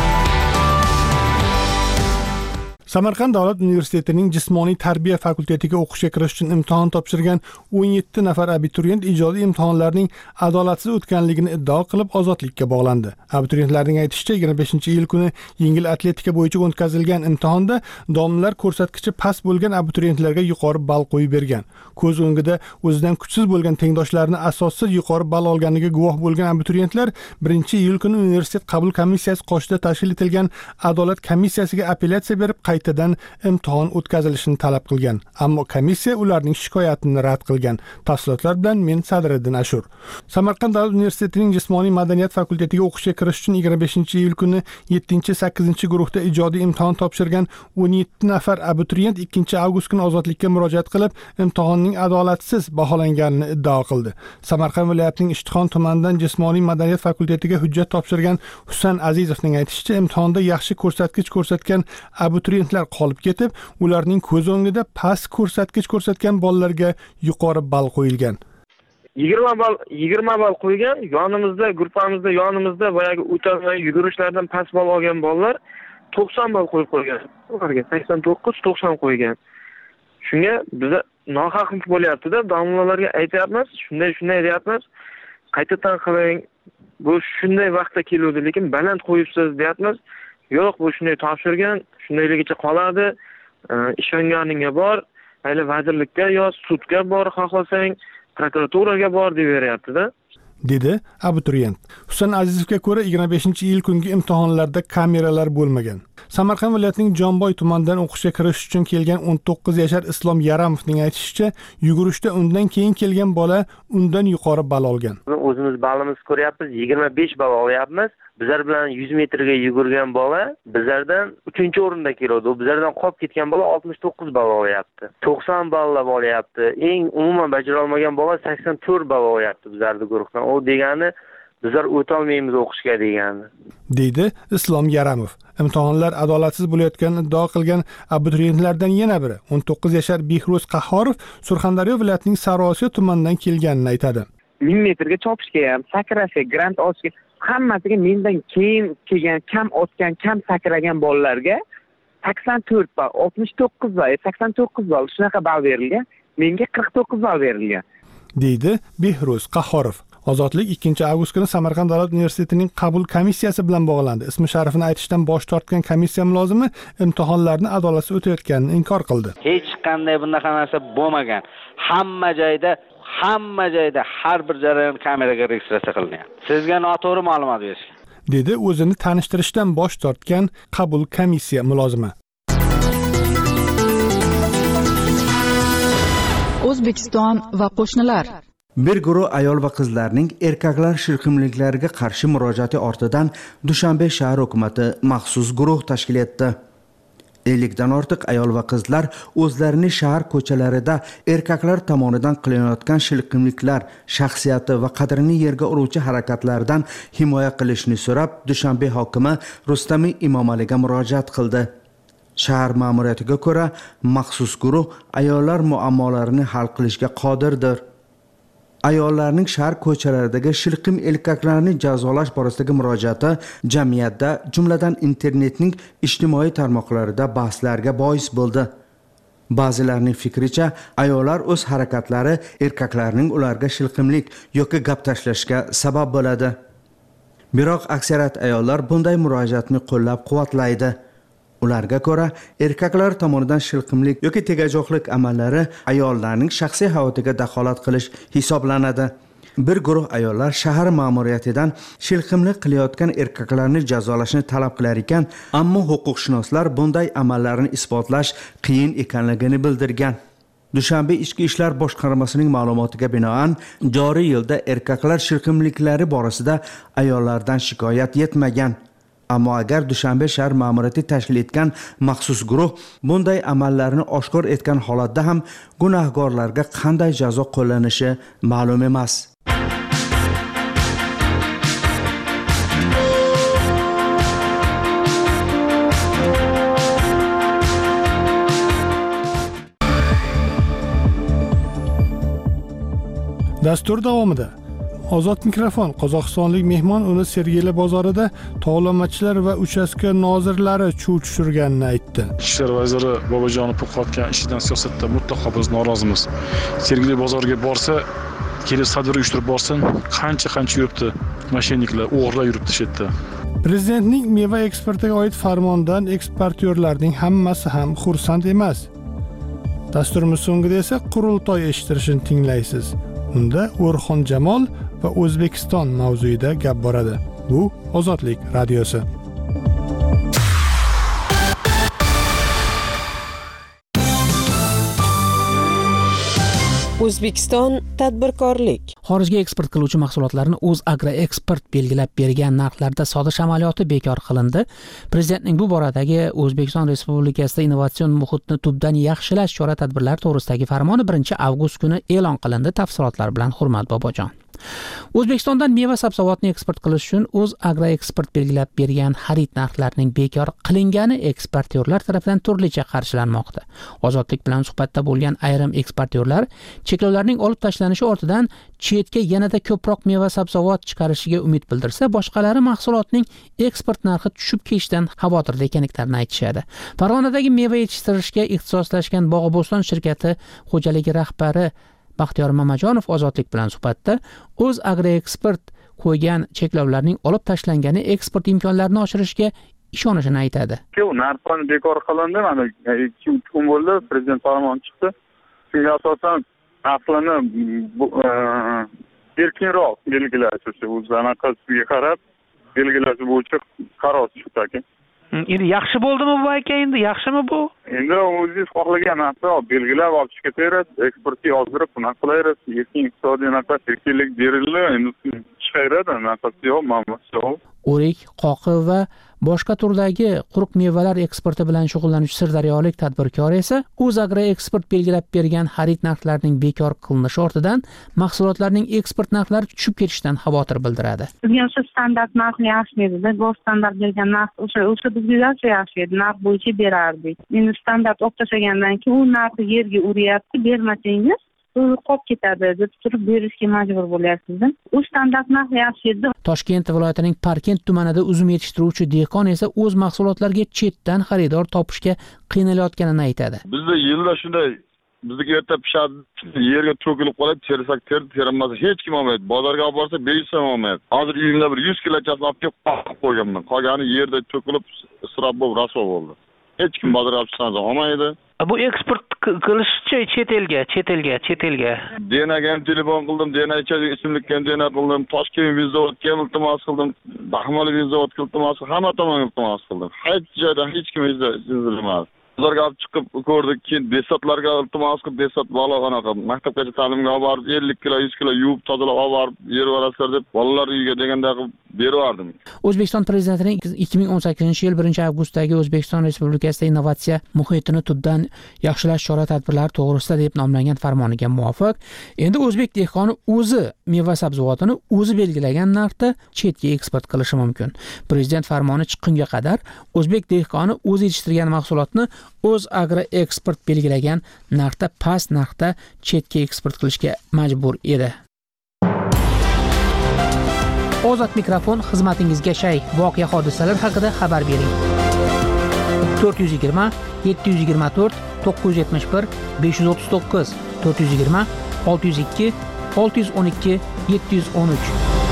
Samarqand davlat universitetining jismoniy tarbiya fakultetiga o'qishga kirish uchun imtihon topshirgan o'n yetti nafar abituriyent ijodiy imtihonlarning adolatsiz o'tganligini iddao qilib ozodlikka bog'landi. Abituriyentlarning aytishicha, yigirma beshinchi iyul kuni yengil atletika bo'yicha o'tkazilgan imtihonda domlalar ko'rsatkichi past bo'lgan abituriyentlarga yuqori ball qo'yib bergan. Ko'z o'ngida o'zidan kuchsiz bo'lgan tengdoshlarini asossiz yuqori ball olganiga guvoh bo'lgan abituriyentlar birinchi iyul kuni universitet qabul komissiyasi qoshida tashkil etilgan adolat komissiyasiga apellyatsiya berib qaytadan imtihon o'tkazilishini talab qilgan. Ammo komissiya ularning shikoyatini rad qilgan. Tafsilotlar bilan men Sadriddin Ashur. Samarqand davlat universitetining jismoniy madaniyat fakultetiga o'qishga kirish uchun yigirma beshinchi iyul kuni yettinchi sakkizinchi guruhda ijodiy imtihon topshirgan o'n yetti nafar abituriyent ikkinchi avgust kuni ozodlikka murojaat qilib, imtihonning adolatsiz baholanganini iddao qildi. Samarqand viloyatining Ishtixon tumanidan jismoniy madaniyat fakultetiga hujjat topshirgan Husan Azizovning aytishicha, imtihonda yaxshi ko'rsatkich ko'rsatgan abituriyentlar qolib ketib, ularning ko'z o'ngida past ko'rsatkich ko'rsatgan bolalarga yuqori ball qo'yilgan. yigirma ball yigirma ball qo'ygan, yonimizda, guruhimizda, yonimizda boyagi o'tolmay yugurishlardan past ball olgan bolalar to'qson ball qo'yib qo'ygan. Ularga sakson to'qqiz to'qson qo'ygan. Shunga biza nohaqlik bo'lyapti-da, domlalarga aytayapmiz, shunday shunday deyapmiz. Qaytadan qiling. Bu shunday vaqtda keluvdi, lekin baland qo'yibsiz deyapmiz. Yo'q, bu shunday topshirgan, shundayligicha qoladi. Ishonganingga bor, mayli vazirlikka yo sudga bor, xohlasang prokuraturaga bor deb beryapti-da. dedi abituriyent. Husan Azizovga ko'ra yigirma beshinchi iyul kungi imtihonlarda kameralar bo'lmagan. Samarqand viloyatining Jonboy tumanidan o'qishga kirish uchun kelgan o'n to'qqiz yashar Islom Yaramovning aytishicha, yugurishda undan keyin kelgan bola undan yuqori ball olgan. O'zimiz ballimizni ko'ryapmiz, yigirma besh ball olyapmiz. Bizlar bilan yuz metrga yugurgan bola bizlardan uchinchi o'rinda keladi. U bizlardan qolib ketgan bola oltmish to'qqiz ball olyapti. to'qson ballab olyapti. Eng umuman bajara olmagan bola sakson to'rt ball olyapti bizlarning guruhdan. U degani bizlar o'ta olmaymiz o'qishga degani. deydi Islom Yaramov. Imtihonlar adolatsiz bo'layotganini iddao qilgan abituriyentlardan yana biri, o'n to'qqiz yashar Behruz Qahhorov, Surxondaryo viloyatining Sariosiyo tumanidan kelganini aytadi. ming metrga chopishga ham, sakrashga, grant olishga, hammasiga mendan keyin kelgan, kam otgan, kam sakragan bolalarga sakson to'rt ball, oltmish to'qqiz ball, sakson to'qqiz ball shunaqa ball berilgan. Menga qirq to'qqiz ball berilgan. deydi Behruz Qahhorov. Ozodlik ikkinchi avgust kuni Samarqand davlat universitetining qabul komissiyasi bilan bog'landi. Ismi sharifini aytishdan bosh tortgan komissiya mulozimi imtihonlarni adolatsiz o'tayotganini inkor qildi. Hech qanday bunaqa narsa bo'lmagan. Hamma joyda, hamma joyda har bir jarayon kameraga registratsiya qilingan. Sizga noto'g'ri ma'lumot berishgan. dedi o'zini tanishtirishdan bosh tortgan qabul komissiya mulozimi. O'zbekiston va qo'shnilar. Bir guruh ayol va qizlarning erkaklar shilqimliklariga qarshi murojaati ortidan Dushanbe shahar hukumati maxsus guruh tashkil etdi. ellikdan ortiq ayol va qizlar o'zlarining shahar ko'chalarida erkaklar tomonidan qilinayotgan shilqimliklar, shaxsiyati va qadrini yerga uruvchi harakatlardan himoya qilishni so'rab, Dushanbe hokimi Rustami Imomaliga murojaat qildi. Shahar ma'muriyatiga ko'ra, maxsus guruh ayollar muammolarini hal qilishga qodirdir. Ayollarning shahar ko'chalaridagi shilqim erkaklarni jazolash borasidagi murojaati jamiyatda, jumladan internetning ijtimoiy tarmoqlarida bahslarga bois bo'ldi. Ba'zilarning fikricha, ayollar o'z harakatlari erkaklarning ularga shilqimlik yoki gap tashlashga sabab bo'ladi. Biroq aksariyat ayollar bunday murojaatni qo'llab-quvvatlaydi. Ularga ko'ra, erkaklar tomonidan shilqimlik yoki tegajoqlik amallari ayollarning shaxsiy hayotiga daxolat qilish hisoblanadi. bir guruh ayollar shahar ma'muriyatidan shilqimlik qilayotgan erkaklarni jazolashni talab qilar ekan, ammo huquqshunoslar bunday amallarni isbotlash qiyin ekanligini bildirgan. Dushanbe Ichki ishlar boshqarmasining ma'lumotiga binoan, joriy yilda erkaklar shilqimliklari borasida ayollardan shikoyat yetmagan. Ammo agar Dushanbe shahar ma'muriyati tashkil etgan maxsus guruh bunday amallarni oshkor etgan holatda ham gunohkorlarga qanday jazo qo'llanishi ma'lum emas. Dastur davomida Ozod mikrofon Qozog'istonlik mehmon uni Sergeli bozorida tovlamachilar va uchastka nozirlari chuv tushirganini aytdi. Ishlar vaziri Bobojonov qo'qotgan ishidan siyosatda mutlaqo biz norozimiz. Sergeli bozoriga borsa, kelib savdo uyushtirib borsin, qancha-qancha yuribdi, mashinniklar, o'g'irlar yuribdi shu yerda. Prezidentning meva eksportiga oid farmondan eksportyorlarning hammasi ham xursand emas. Dasturimiz so'ngida esa qurultoy eshittirishini tinglaysiz. Unda O'rxon Jamol va O'zbekiston mavzuida gap boradi. Bu Ozodlik radiosi. O'zbekiston tadbirkorlik. Xorijga eksport qiluvchi mahsulotlarni o'z agroeksport belgilab bergan narxlarda sotish amaliyoti bekor qilindi. Prezidentning bu boradagi O'zbekiston Respublikasida innovatsion muhitni tubdan yaxshilash chora-tadbirlari to'g'risidagi farmoni birinchi avgust kuni e'lon qilindi. Tafsilotlar bilan Hurmat Bobojon. O'zbekistondan meva-sabzavotni eksport qilish uchun o'z agroeksport belgilab bergan xarid narxlarining bekor qilingani eksportyorlar tomonidan turlicha qarshilanmoqda. Ozodlik bilan suhbatda bo'lgan ayrim eksportyorlar cheklovlarning olib tashlanishi ortidan chetga yanada ko'proq meva-sabzavot chiqarishiga umid bildirsa, boshqalari mahsulotning eksport narxi tushib ketishidan xavotirda ekanliklarini aytishadi. Farg'onadagi meva yetishtirishga ixtisoslashgan Bog'oboston shirkati xo'jaligi rahbari Baxtiyor Mamajonov Ozodlik bilan suhbatda o'z agroeksport qo'ygan cheklovlarning olib tashlangani eksport imkonlarini oshirishga ishonishini aytadi. Narxlar bekor qilindi, mana ikki uch kun bo'ldi, prezident farmoni chiqdi. Shunga asosan narxlarni erkinroq belgilash, o'zi anaqasiga qarab belgilash bo'yicha qaror chiqdi ekan. Endi yaxshi bo'ldimi bu aka, endi yaxshimi bu? Endi o'zingiz xohlagan narsa belgilab olib ketaverasiz, eksportga yozdirib, bunaqa qilaverasiz, erkin iqtisodiy nafaqa erkinlik berildi, endi chiqaveradi, nafasi yo'q, manbasi yo'q. O'rik, qoqi va boshqa turdagi quruq mevalar eksporti bilan shug'ullanuvchi sirdaryolik tadbirkor esa o'z agroeksport belgilab bergan xarid narxlarining bekor qilinishi ortidan mahsulotlarning eksport narxlari tushib ketishidan xavotir bildiradi. Bizga o'sha standart narxni yaxshi edi, go'l standart bergan narx o'sha o'sha bizga yaxshi edi, narx bo'yicha berardik. Endi standart olib tashlagandan keyin u narxni yerga uryapti, bermasangiz qolib ketadi deb turib berishga majbur bo'lyapsiz. U standart narx yaxshi edi. Toshkent viloyatining Parkent tumanida uzum yetishtiruvchi dehqon esa o'z mahsulotlariga chetdan xaridor topishga qiynalayotganini aytadi. Bizda yilda shunday bizdagi erta pishadi, yerga to'kilib qoladi, tersak ter, terilmasa hech kim olmaydi. Bozorga olib borsa besh so'm olmaydi. Hozir uyimda bir yuz kilochasini olib kelib qo'yib qo'yganman. Qolgani yerda to'kilib isrof bo'lib rasvo bo'ldi. Hech kim bozorga olib chiqsa olmaydi. Bu eksport qilishchi chet elga, chet elga, chet elga. Denaga ham telefon qildim, Dena ichadi ismlikka ham dena qildim, Toshkent vizavatga ham iltimos qildim, Baxmal vizavatga iltimos qildim, hamma tomonga iltimos qildim. Hech joydan hech kim izlamadi. Bozorga olib chiqib ko'rdik, keyin desatlarga iltimos qilib, desat bola anaqa maktabgacha ta'limga olib borib, ellik kilo, yuz kilo yuvib, tozalab olib borib, berib olasizlar deb bolalar uyiga deganda qilib berib yubordim. O'zbekiston prezidentining ikki ming o'n sakkizinchi yil birinchi avgustdagi O'zbekiston Respublikasida innovatsiya muhitini tubdan yaxshilash chora-tadbirlari to'g'risida deb nomlangan farmoniga muvofiq, endi o'zbek dehqoni o'zi meva-sabzavotini o'zi belgilagan narxda chetga eksport qilishi mumkin. Prezident farmoni chiqqunga qadar o'zbek dehqoni o'zi yetishtirgan mahsulotni o'z agroeksport belgilagan narxda past narxda chetga eksport qilishga majbur edi. Ozod mikrofon xizmatingizga shay. Voqea hodisalar haqida xabar bering. to'rt yuz yigirma yetti yuz yigirma to'rt to'qqiz yuz yetmish bir besh yuz o'ttiz to'qqiz to'rt yuz yigirma olti yuz ikki olti yuz o'n ikki yetti yuz o'n uch.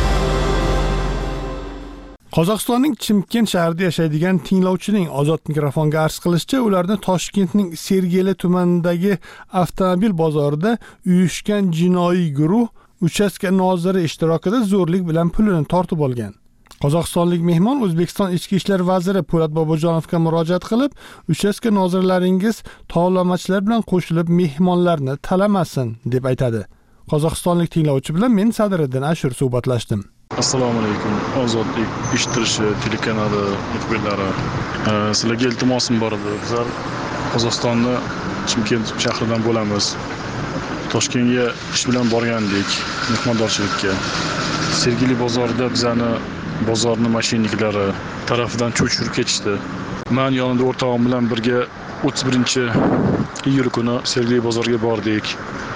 Qozog'istonning Chimkent shahrida yashaydigan tinglovchining Ozod mikrofonga arz qilishicha, ularni Toshkentning Sergeli tumanidagi avtomobil bozorida uyushgan jinoiy guruh uchastka noziri ishtirokida zo'rlik bilan pulini tortib olgan. Qozog'istonlik mehmon O'zbekiston Ichki ishlar vaziri Po'lat Bobojonovga murojaat qilib, uchastka nozirlaringiz tovlamachilar bilan qo'shilib mehmonlarni talamasin deb aytadi. Qozog'istonlik tinglovchi bilan men Sadiriddin Ashur suhbatlashdim. Assalomu alaykum. Ozodlik ishtirishi telekanali muxbirlari. Sizlarga iltimosim bor edi. Bizlar Qozog'istonni Chimkent shahridan bo'lamiz. Toshkentga ish bilan borgandik, mehmondorchilikka. Sergeli bozorida bizani bozorni mashiniklari tarafidan cho'chirib ketishdi. Men yonimda o'rtog'im bilan birga o'ttiz birinchi iyul kuni Sergeli bozorga bordik.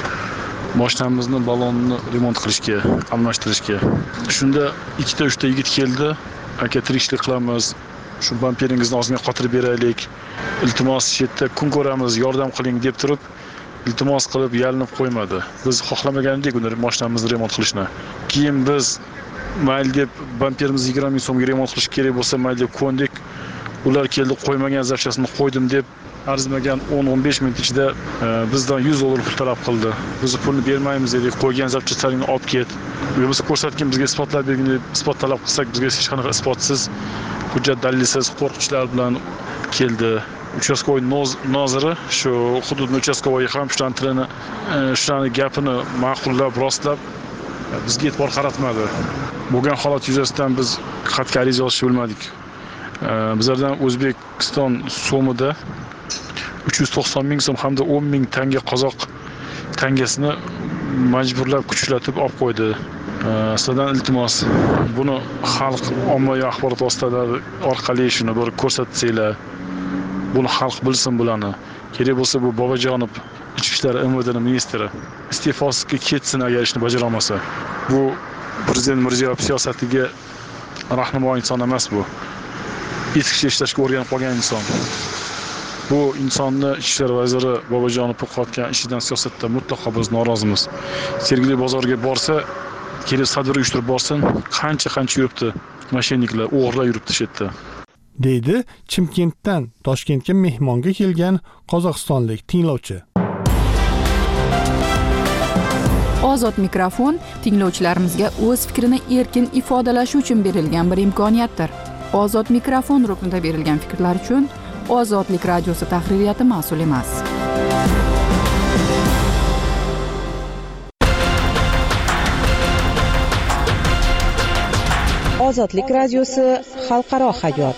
Mashinamizni balonni remont qilishga, almashtirishga. Shunda ikkita uchta yigit keldi. Aka tirikchilik qilamiz. Shu bamperingizni ozgina qotirib beraylik. Iltimos shu yerda kun ko'ramiz, yordam qiling deb turib, iltimos qilib yalinib qo'ymadi. Biz xohlamagandik uni mashinamizni remont qilishni. Keyin biz mayli deb bamperimizni yigirma ming so'mga remont qilish kerak bo'lsa mayli deb ko'ndik. Ular keldi, qo'ymagan zapchasini qo'ydim deb arzimagan o'n o'n besh minut ichida bizdan yuz dollar pul talab qildi. Biz pulni bermaymiz dedik, qo'ygan zapchaslaringni olib ket. Biz ko'rsatgan bizga isbotlab bergin deb isbot talab qilsak, bizga hech qanaqa isbotsiz, hujjat dalilsiz qo'rqinchlar bilan keldi. Uchastkovoy noziri shu hududni uchastkovoyi ham shularning tilini, shularning gapini ma'qullab, rostlab bizga e'tibor qaratmadi. Bo'lgan holat yuzasidan biz xatga ariza yozishni bilmadik. Bizlardan O'zbekiston so'mida uch yuz to'qson ming so'm hamda o'n ming tanga qozoq tangasini majburlab kuchlatib olib qo'ydi. Sizlardan iltimos, buni xalq ommaviy axborot vositalari orqali shuni bir ko'rsatsanglar, buni xalq bilsin bularni. Kerak bo'lsa bu Bobojonov Ichki ishlar M V D ministri iste'fosiga ketsin agar ishni bajara olmasa. Bu prezident Mirziyoyev siyosatiga rahnumo inson emas bu. Ichki ishlashga o'rganib qolgan inson. Bu insonni Ichki ishlar vaziri Bobojonov qilayotgan ishidan siyosatda mutlaqo biz norozimiz. Sergeli bozorga borsa, kelib sadr uyushtirib borsin, qancha-qancha yuribdi, mashinniklar, o'g'irlar yuribdi shu yerda. deydi Chimkentdan Toshkentga mehmonga kelgan qozog'istonlik tinglovchi. Ozod mikrofon tinglovchilarimizga o'z fikrini erkin ifodalashi uchun berilgan bir imkoniyatdir. Ozod mikrofon ruknida berilgan fikrlar uchun Ozodlik radiosi tahririyati mas'ul emas. Ozodlik radiosi xalqaro hayot.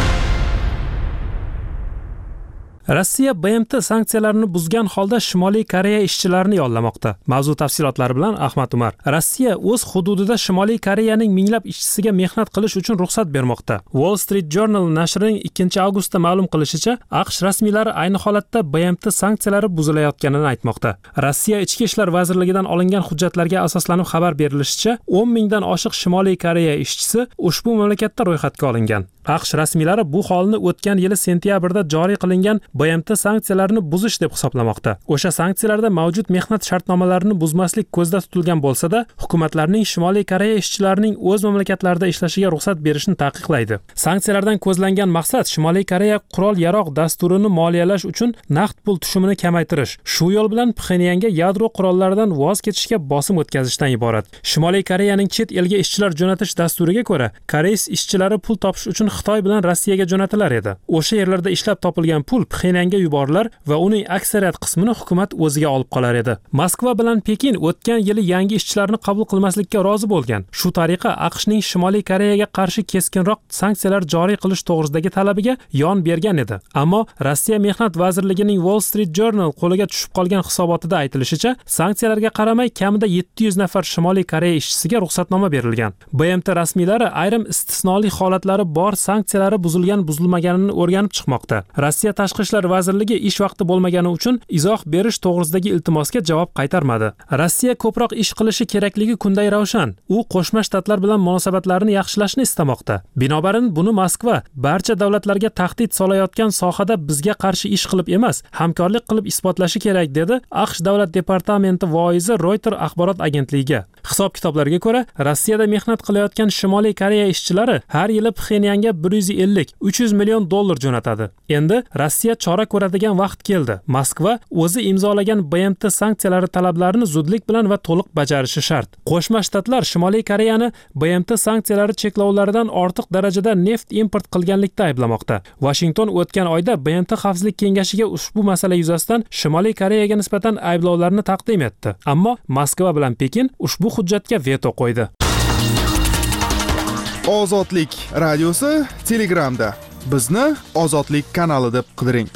Rossiya B M T sanksiyalarini buzgan holda Shimoliy Koreya ishchilarini yollamoqda. Mavzu tafsilotlari bilan Ahmad Umar. Rossiya o'z hududida Shimoliy Koreyaning minglab ishchisiga mehnat qilish uchun ruxsat bermoqda. Wall Street Journal nashrining ikkinchi avgustda ma'lum qilishicha, AQSh rasmiylari ayni holatda B M T sanksiyalari buzilayotganini aytmoqda. Rossiya Ichki ishlar vazirligidan olingan hujjatlarga asoslanib xabar berilishicha, o'n mingdan oshiq Shimoliy Koreya ishchisi ushbu mamlakatda ro'yxatga olingan. AQSh rasmiylari bu holni o'tgan yili sentyabrda joriy qilingan B M T sanksiyalarini buzish deb hisoblamoqda. O'sha sanksiyalarda mavjud mehnat shartnomalarini buzmaslik ko'zda tutilgan bo'lsa-da, hukumatlarning Shimoliy Koreya ishchilarining o'z mamlakatlarida ishlashiga ruxsat berishni taqiqlaydi. Sanksiyalardan ko'zlangan maqsad Shimoliy Koreya qurol-yarog' dasturini moliyalash uchun naqd pul tushumini kamaytirish. Shu yo'l bilan Pxenyanga yadro qurollaridan voz kechishga bosim o'tkazishdan iborat. Shimoliy Koreyaning chet elga ishchilar jo'natish dasturiga ko'ra, koreys ishchilari pul topish uchun Xitoy bilan Rossiyaga jo'natilar edi. O'sha yerlarda ishlab topilgan pul Pxenyanga yuborilar va uning aksariyat qismini hukumat o'ziga olib qolar edi. Moskva bilan Pekin o'tgan yili yangi ishchilarni qabul qilmaslikka rozi bo'lgan. Shu tariqa AQShning Shimoliy Koreyaga qarshi keskinroq sanksiyalar joriy qilish to'g'risidagi talabiga yon bergan edi. Ammo Rossiya Mehnat vazirligining Wall Street Journal qo'liga tushib qolgan hisobotida aytilishicha, sanksiyalarga qaramay kamida yetti yuz nafar Shimoliy Koreya ishchisiga ruxsatnoma berilgan. B M T rasmiylari ayrim istisnoli holatlari bor sanksiyalari buzilgan buzilmaganini o'rganib chiqmoqda. Rossiya Tashqi ishlar vazirligi ish vaqti bo'lmagani uchun izoh berish to'g'risidagi iltimosga javob qaytarmadi. Rossiya ko'proq ish qilishi kerakligi kunday ravshan. U Qo'shma Shtatlar bilan munosabatlarni yaxshilashni istamoqda. Binobarin buni Moskva barcha davlatlarga tahdid solayotgan sohada bizga qarshi ish qilib emas, hamkorlik qilib isbotlashi kerak dedi AQSh davlat departamenti voizi Reuters axborot agentligiga. Hisob-kitoblarga ko'ra, Rossiyada mehnat qilayotgan Shimoliy Koreya ishchilari har yili Pxenyanga bir yuz ellik uch yuz million dollar jo'natadi. Endi Rossiya chora ko'radigan vaqt keldi. Moskva o'zi imzolagan B M T sanksiyalari talablarini zudlik bilan va to'liq bajarishi shart. Qo'shma Shtatlar Shimoliy Koreyani B M T sanksiyalari cheklovlaridan ortiq darajada neft import qilganlikda ayblamoqda. Washington o'tgan oyda B M T xavfsizlik kengashiga ushbu masala yuzasidan Shimoliy Koreyaga nisbatan ayblovlarni taqdim etdi. Ammo Moskva bilan Pekin ushbu hujjatga veto qo'ydi. Ozodlik radiosi Telegramda. Bizni Ozodlik kanali deb qidiring.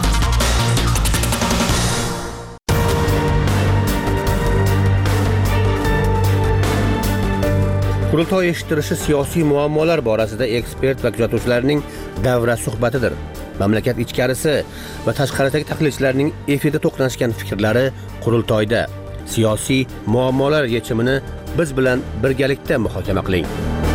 Qurultoy eshittirishi siyosiy muammolar borasida ekspert va kuzatuvchilarning davra suhbatidir. Mamlakat ichkarisi va tashqaridagi tahlilchilarning efirda to'qnashgan fikrlari qurultoyda. Siyosiy muammolar yechimini biz bilan birgalikda muhokama qiling.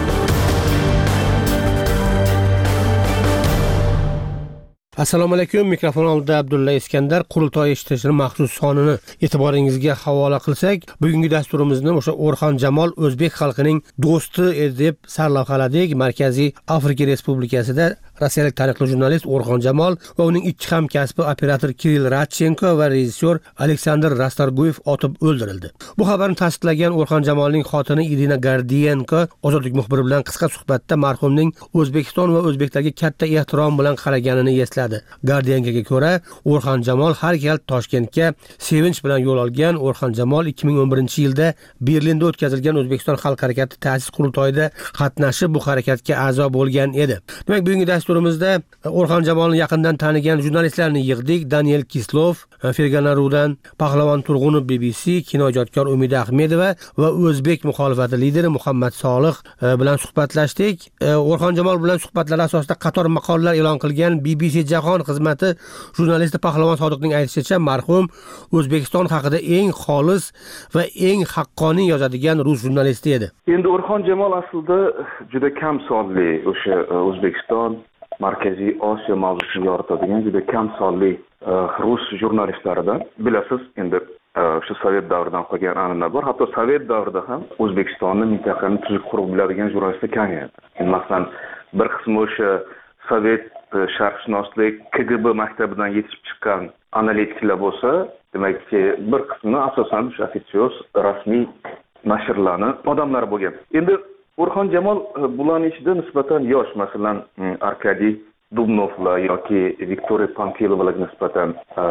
Assalomu alaykum. Mikrofon oldida Abdulla Iskandar. Qurultoy eshittirishning maxsus sonini e'tiboringizga havola qilsak, bugungi dasturimizni o'sha O'rxon Jamol o'zbek xalqining do'sti deb sarlavhaladik. Markaziy Afrika Respublikasida rossiyalik taniqli jurnalist O'rxon Jamol va uning ikki hamkasbi operator Kirill Radchenko va rejissyor Aleksandr Rastorguyev otib o'ldirildi. Bu xabarni tasdiqlagan O'rxon Jamolning xotini Irina Gardiyenko ozodlik muxbiri bilan qisqa suhbatda marhumning O'zbekiston va o'zbeklarga katta ehtirom bilan qaraganini esladi. Gardiyenkoga ko'ra, O'rxon Jamol har gal Toshkentga sevinch bilan yo'l olgan. O'rxon Jamol ikki ming o'n birinchi yilda Berlinda o'tkazilgan O'zbekiston xalq harakati ta'sis qurultoyida qatnashib, bu harakatga a'zo bo'lgan edi. Demak, bugungi dasturimizda O'rxon Jamolni yaqindan tanigan jurnalistlarni yig'dik. Daniel Kislov, Fergana Rudan, Pahlavon Turg'unov B B C, kinoijodkor Umida Ahmedova va o'zbek muxolifati lideri Muhammad Solih bilan suhbatlashdik. O'rxon Jamol bilan suhbatlar asosida qator maqolalar e'lon qilgan B B C Jahon xizmati jurnalisti Pahlavon Sodiqning aytishicha, marhum O'zbekiston haqida eng xolis va eng haqqoniy yozadigan rus jurnalisti edi. Endi O'rxon Jamol aslida juda kam sonli o'sha O'zbekiston, Markaziy Osiyo mavzusini yoritadigan juda kam sonli rus jurnalistlaridan. Bilasiz, endi shu Sovet davridan qolgan an'ana bor. Hatto Sovet davrida ham O'zbekistonni mintaqani tuzuk qurib biladigan jurnalistlar kam edi. Masalan, bir qismi o'sha Sovet sharqshunoslik K G B maktabidan yetishib chiqqan analitiklar bo'lsa, demakki bir qismi asosan shu ofisios rasmiy nashrlarni odamlari bo'lgan. Endi O'rxon Jamol bularning ichida nisbatan yosh, masalan, Arkadiy Dubnovlar yoki Viktoriya Panfilovalarga nisbatan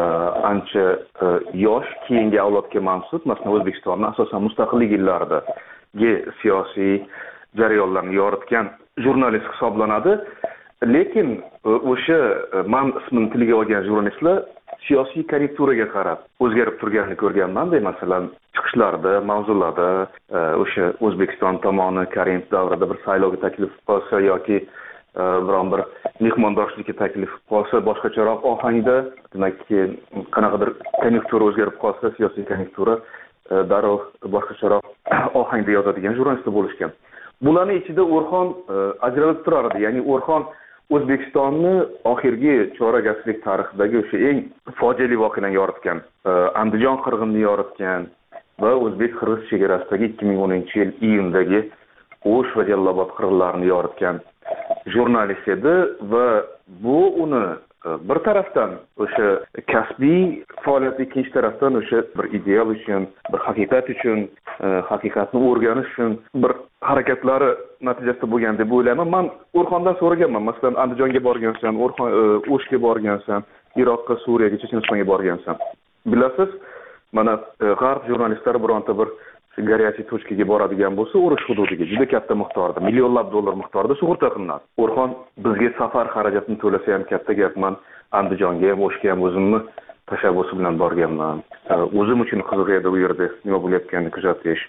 ancha yosh, keyingi avlodga mansub, masalan, O'zbekistonni asosan mustaqillik yillaridagi siyosiy jarayonlarni yoritgan jurnalist hisoblanadi. Lekin o'sha men ismini tilga olgan jurnalistlar siyosiy konjunkturaga qarab o'zgarib turganini ko'rganman. Masalan, chiqishlarda, mavzularda o'sha O'zbekiston tomoni Karimov davrida bir saylovga taklif qilsa yoki biron bir mehmondorchilikka taklif qilsa, boshqacharoq ohangda, demakki qanaqadir konjunktura o'zgarib qolsa, siyosiy konjunktura darrov boshqacharoq ohangda yozadigan jurnalistlar bo'lishgan. Bularning ichida O'rxon ajralib turardi. Ya'ni O'rxon O'zbekistonni oxirgi chorak asrlik tarixidagi o'sha eng fojiali voqealarni yoritgan, Andijon qirg'inini yoritgan va o'zbek-qirg'iz chegarasidagi ikki ming o'ninchi yil iyundagi O'sh va Jallobod qirg'inlarini yoritgan jurnalist edi va bu uni bir tarafdan o'sha kasbiy faoliyat, ikkinchi tarafdan o'sha bir ideal uchun, bir haqiqat uchun, haqiqatni o'rganish uchun bir harakatlari natijasida bo'lgan deb o'ylayman. Men O'rxondan so'raganman, masalan, Andijonga borgansan, O'rxon O'shga borgansan, Iroqqa, Suriyaga, Chechenistonga borgansan. Bilasiz, mana g'arb jurnalistlari bironta bir горячий точкаga boradigan bo'lsa, urush hududiga juda katta miqdorda, millionlab dollar miqdorida sug'urta qilinadi. O'rxon bizga safar xarajatini to'lasa ham katta gap. Men Andijonga ham, O'shga ham o'zimni tashabbusi bilan borganman. O'zim uchun qiziq edi u yerda nima bo'layotganini kuzatish,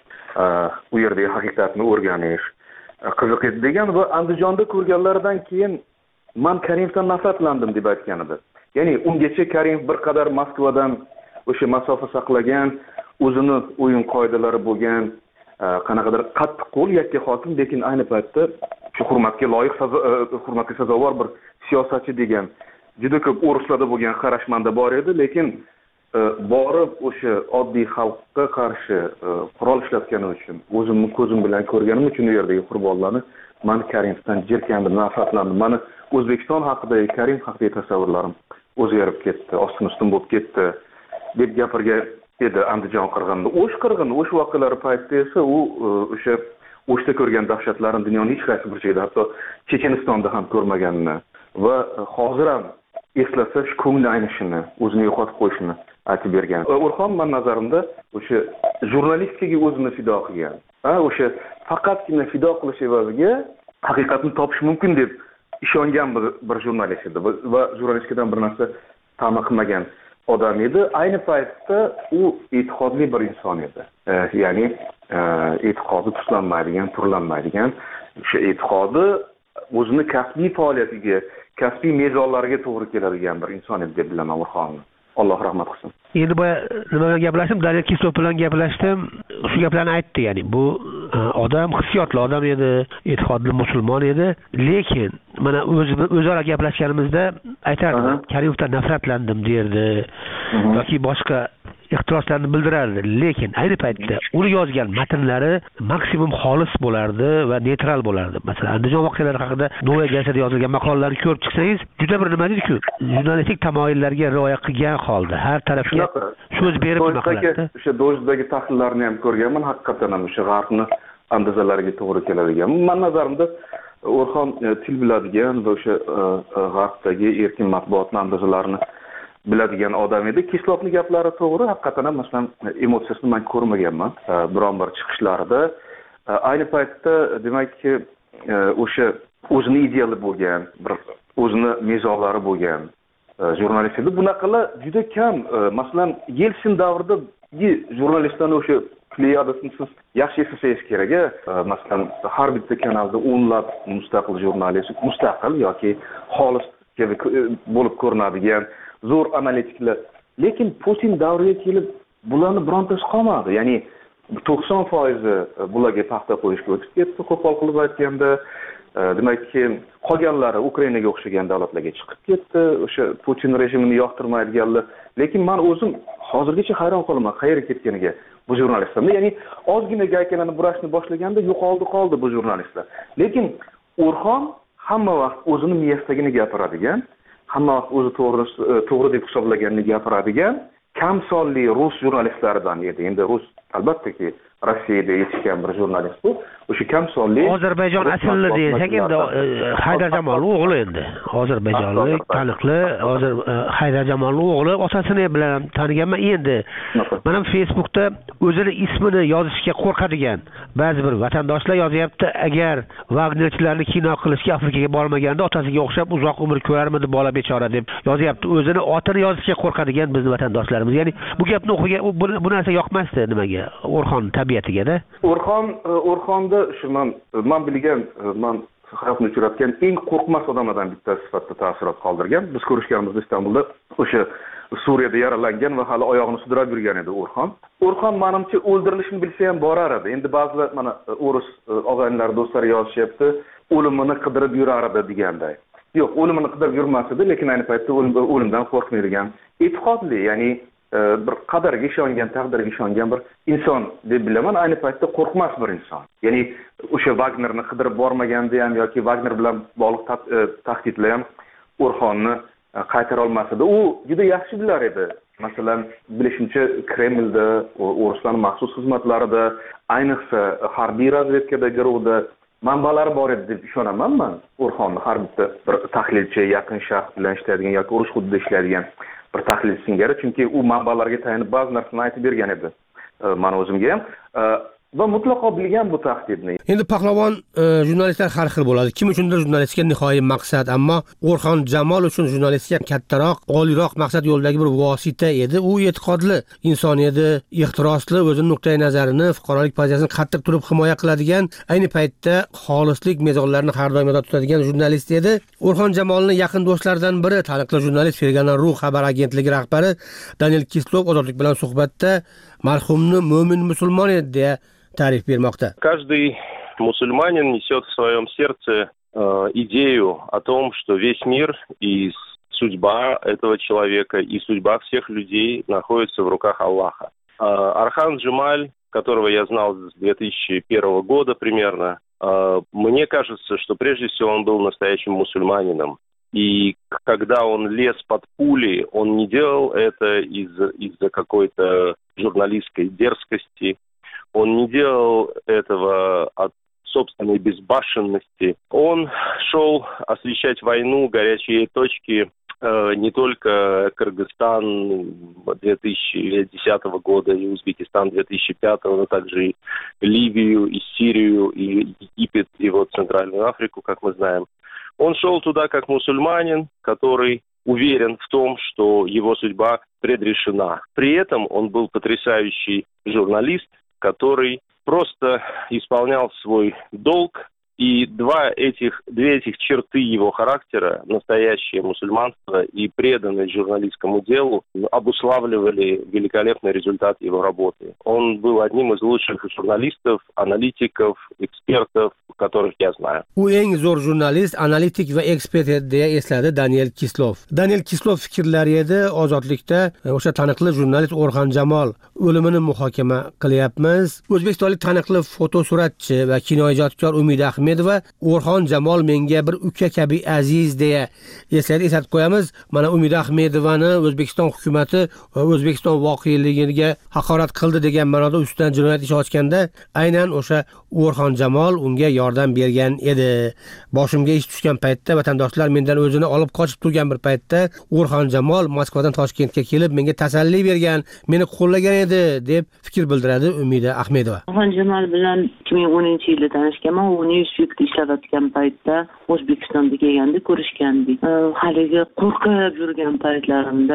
u yerdagi haqiqatni o'rganish qiziq edi degan va Andijonda ko'rganlaridan keyin men Karimovdan nafratlandim deb aytgan edi. Ya'ni ungacha Karimov bir qadar Moskvadan o'sha masofa saqlagan, o'zini o'yin qoidalari bo'lgan, qanaqadir qattiq qo'l yakka hokim, lekin ayni paytda shu hurmatga loyiq, hurmatga sazovor bir siyosatchi degan juda ko'p o'rislarda bo'lgan qarashmanda bor edi, lekin borib o'sha oddiy xalqqa qarshi qurol ishlatgani uchun o'zimni ko'zim bilan ko'rganim uchun u yerdagi qurbonlarni man Karimovdan jirkandim, nafratlandim. Mani O'zbekiston haqidagi, Karimov haqidagi tasavvurlarim o'zgarib ketdi, ostin-ustin bo'lib ketdi deb gapirgan edi Andijon qirg'inida. O'sh qirg'ini, o'sh voqealari paytida esa u o'sha o'shda ko'rgan dahshatlarni dunyoning hech qaysi burchagida, hatto Chechenistonda ham ko'rmaganini va hozir ham eslasa shu ko'ngli aynishini, o'zini yo'qotib qo'yishini aytib bergan. O'rxon men nazarimda o'sha jurnalistikaga o'zini fido qilgan. Ha, o'sha faqatgina fido qilish evaziga haqiqatni topish mumkin deb ishongan bir, bir jurnalist edi va jurnalistikadan bir narsa ta'ma qilmagan odam edi. Ayni paytda u e'tiqodli bir inson edi. E, ya'ni e, e'tiqodi tuslanmaydigan, turlanmaydigan, o'sha e'tiqodi o'zini kasbiy faoliyatiga, kasbiy mezonlariga to'g'ri keladigan bir inson edi deb bilaman O'rxonni. Alloh rahmat qilsin. Endi boya nima bilan gaplashdim? Daniel Kislov bilan gaplashdim. Shu gaplarni aytdi, ya'ni bu odam hissiyotli odam edi, e'tiqodli musulmon edi, lekin mana o'zaro gaplashganimizda aytardi, Karimovdan nafratlandim derdi yoki boshqa ixtiroslarni bildirardi, lekin ayni paytda uni yozgan matnlari maksimum xolis bo'lardi va neytral bo'lardi. Masalan, Andijon voqealari haqida Novaya gazetida yozilgan maqolalarni ko'rib chiqsangiz, juda bir nima deydi-ku, jurnalistik tamoyillarga rioya qilgan holda har tarafga so'z berib nima qiladi. O'sha dojdagi tahlillarni ham ko'rganman, haqiqatan ham o'sha g'arbni andazalariga to'g'ri keladigan. Men nazarimda O'rxon til biladigan va o'sha g'arbdagi erkin matbuotni andazalarini biladigan odam edi. Kislovning gaplari to'g'ri, haqiqatan ham masalan emotsiyasini men ko'rmaganman biron bir chiqishlarida. Ayni paytda demakki o'sha o'zini ideali bo'lgan, bir o'zini mezonlari bo'lgan jurnalist edi. Bunaqalar juda kam. Masalan, Yelsin davridagi jurnalistlarni o'sha pleyadasini siz yaxshi eslasangiz kerak. Masalan, har bitta kanalda o'nlab mustaqil jurnalist, mustaqil yoki xolis bo'lib ko'rinadigan zo'r analitiklar. Lekin Putin davriga kelib bularni birontasi qolmadi. Ya'ni to'qson foiz bularga paxta qo'yishga o'tib ketdi, qo'pol qilib aytganda. Demakki, qolganlari Ukrainaga o'xshagan davlatlarga chiqib ketdi. O'sha Putin rejimini yoqtirmaydiganlar. Lekin men o'zim hozirgacha hayron qolaman qayerga ketganiga bu jurnalistlar. Ya'ni ozgina gaykalarni burashni boshlaganda yo'qoldi qoldi bu jurnalistlar. Lekin O'rxon hamma vaqt o'zini miyasidagini gapiradigan, hamma vaqt o'zi to'g'ri to'g'ri deb hisoblaganini gapiradigan kam sonli rus jurnalistlaridan edi. Endi rus albattaki Rossiyada yetishgan bir jurnalist bu. O'sha kam sonli Ozarbayjon asilli desak, endi Haydar Jamolov o'g'li endi. Ozarbayjonlik taniqli hozir Haydar Jamolov o'g'li, otasini bilan taniganman. Endi mana Facebookda o'zini ismini yozishga qo'rqadigan ba'zi bir vatandoshlar yozyapti, agar Wagnerchilarni kino qilishga Afrikaga bormaganda otasiga o'xshab uzoq umr ko'rarmidi bola bechora deb yozyapti. O'zini otini yozishga qo'rqadigan bizning vatandoshlarimiz. Ya'ni bu gapni o'qigan bu narsa yoqmasdi nimaga? O'rxon tabiatiga-da. O'rxon O'rxonda shu men men bilgan, men hayotni uchratgan eng qo'rqmas odamlardan bittasi sifatida ta'sirot qoldirgan. Biz ko'rishganimizda Istanbulda o'sha Suriyada yaralangan va hali oyog'ini sudrab yurgan edi O'rxon. O'rxon menimcha o'ldirilishini bilsa ham borar edi. Endi ba'zilar mana o'rus og'aynilar, do'stlar yozishyapti, o'limini qidirib yurar edi deganday. Yo'q, o'limini qidirib yurmas edi, lekin ayni paytda o'limdan qo'rqmaydigan, e'tiqodli, ya'ni bir qadarga ishongan, taqdirga ishongan bir inson deb bilaman. Ayni paytda qo'rqmas bir inson. Ya'ni o'sha Wagnerni qidirib bormaganda ham yoki Wagner bilan bog'liq tahdidlar ham O'rxonni qaytara olmas edi. U juda yaxshi bilar edi. Masalan, bilishimcha Kremlda, o'ruslarning maxsus xizmatlarida, ayniqsa harbiy razvedkada guruhda manbalari bor edi deb ishonaman men. O'rxonni har bitta bir tahlilchi, yaqin sharq bilan ishlaydigan yoki urush hududida ishlaydigan bir tahlil singari, chunki u manbalarga tayanib ba'zi narsalarni aytib bergan edi. Men o'zimga ham va mutlaqo bilgan bu tahdidni. Endi pahlavon jurnalistlar har xil bo'ladi. Kim uchundir jurnalistika nihoyiy maqsad, ammo O'rxon Jamol uchun jurnalistika kattaroq, oliyroq maqsad yo'lidagi bir vosita edi. U e'tiqodli inson edi, ehtirosli, o'zining nuqtai nazarini, fuqarolik pozitsiyasini qattiq turib himoya qiladigan, ayni paytda xolislik mezonlarini har doim yodda tutadigan jurnalist edi. O'rxon Jamolning yaqin do'stlaridan biri, taniqli jurnalist Fergana Ru xabar agentligi rahbari Daniel Kislov Ozodlik bilan suhbatda marhumni mo'min musulmon edi deya ta'rif bermoqda. Каждый мусульманин несет в своем сердце э, идею о том, что весь мир и судьба этого человека и судьба всех людей находится в руках Аллаха. Орхан Джемаль, которого я знал с две тысячи первого года примерно, мне кажется, что прежде всего он был настоящим мусульманином. И когда он лез под пули, он не делал это из-за, из-за какой-то журналистской дерзкости. Он не делал этого от собственной безбашенности. Он шел освещать войну, горячие точки, э, не только Кыргызстан две тысячи десятого года и Узбекистан две тысячи пятого, но также и Ливию, и Сирию, и Египет, и вот Центральную Африку, как мы знаем. Он шел туда как мусульманин, который уверен в том, что его судьба предрешена. При этом он был потрясающий журналист, который просто исполнял свой долг. И два этих, две этих черты его характера, настоящее мусульманство и преданность журналистскому делу, обуславливали великолепный результат его работы. Он был одним из лучших журналистов, аналитиков, экспертов, которых я знаю. U eng zo'r jurnalist, analitik va ekspert edi deya esladi Daniel Kislov. Daniel Kislov fikrlari edi ozodlikda o'sha taniqli jurnalist O'rxon Jamol o'limini muhokama qilyapmiz. O'zbekistonlik taniqli fotosuratchi va kinoijodkor Umida Ahmedova O'rxon Jamol menga bir uka kabi aziz deya eslatib eslatib qo'yamiz. Mana Umida Ahmedovani O'zbekiston hukumatı O'zbekiston voqealigiga haqorat qildi degan ma'noda ustidan jinoyat ishi ochganda aynan o'sha O'rxon Jamol unga yordam bergan edi. Boshimga ish tushgan paytda vatandoshlar mendan o'zini olib qochib turgan bir paytda O'rxon Jamol Moskvadan Toshkentga kelib menga tasalli bergan, meni qo'llagan edi deb fikr bildiradi Umida Ahmedova. O'rxon Jamol bilan ikki ming o'ninchi yilda tanishganman. U Newsweek'da ishlayotgan paytda O'zbekistonga kelganda ko'rishgandik. Haligi qo'rqib yurgan paytlarimda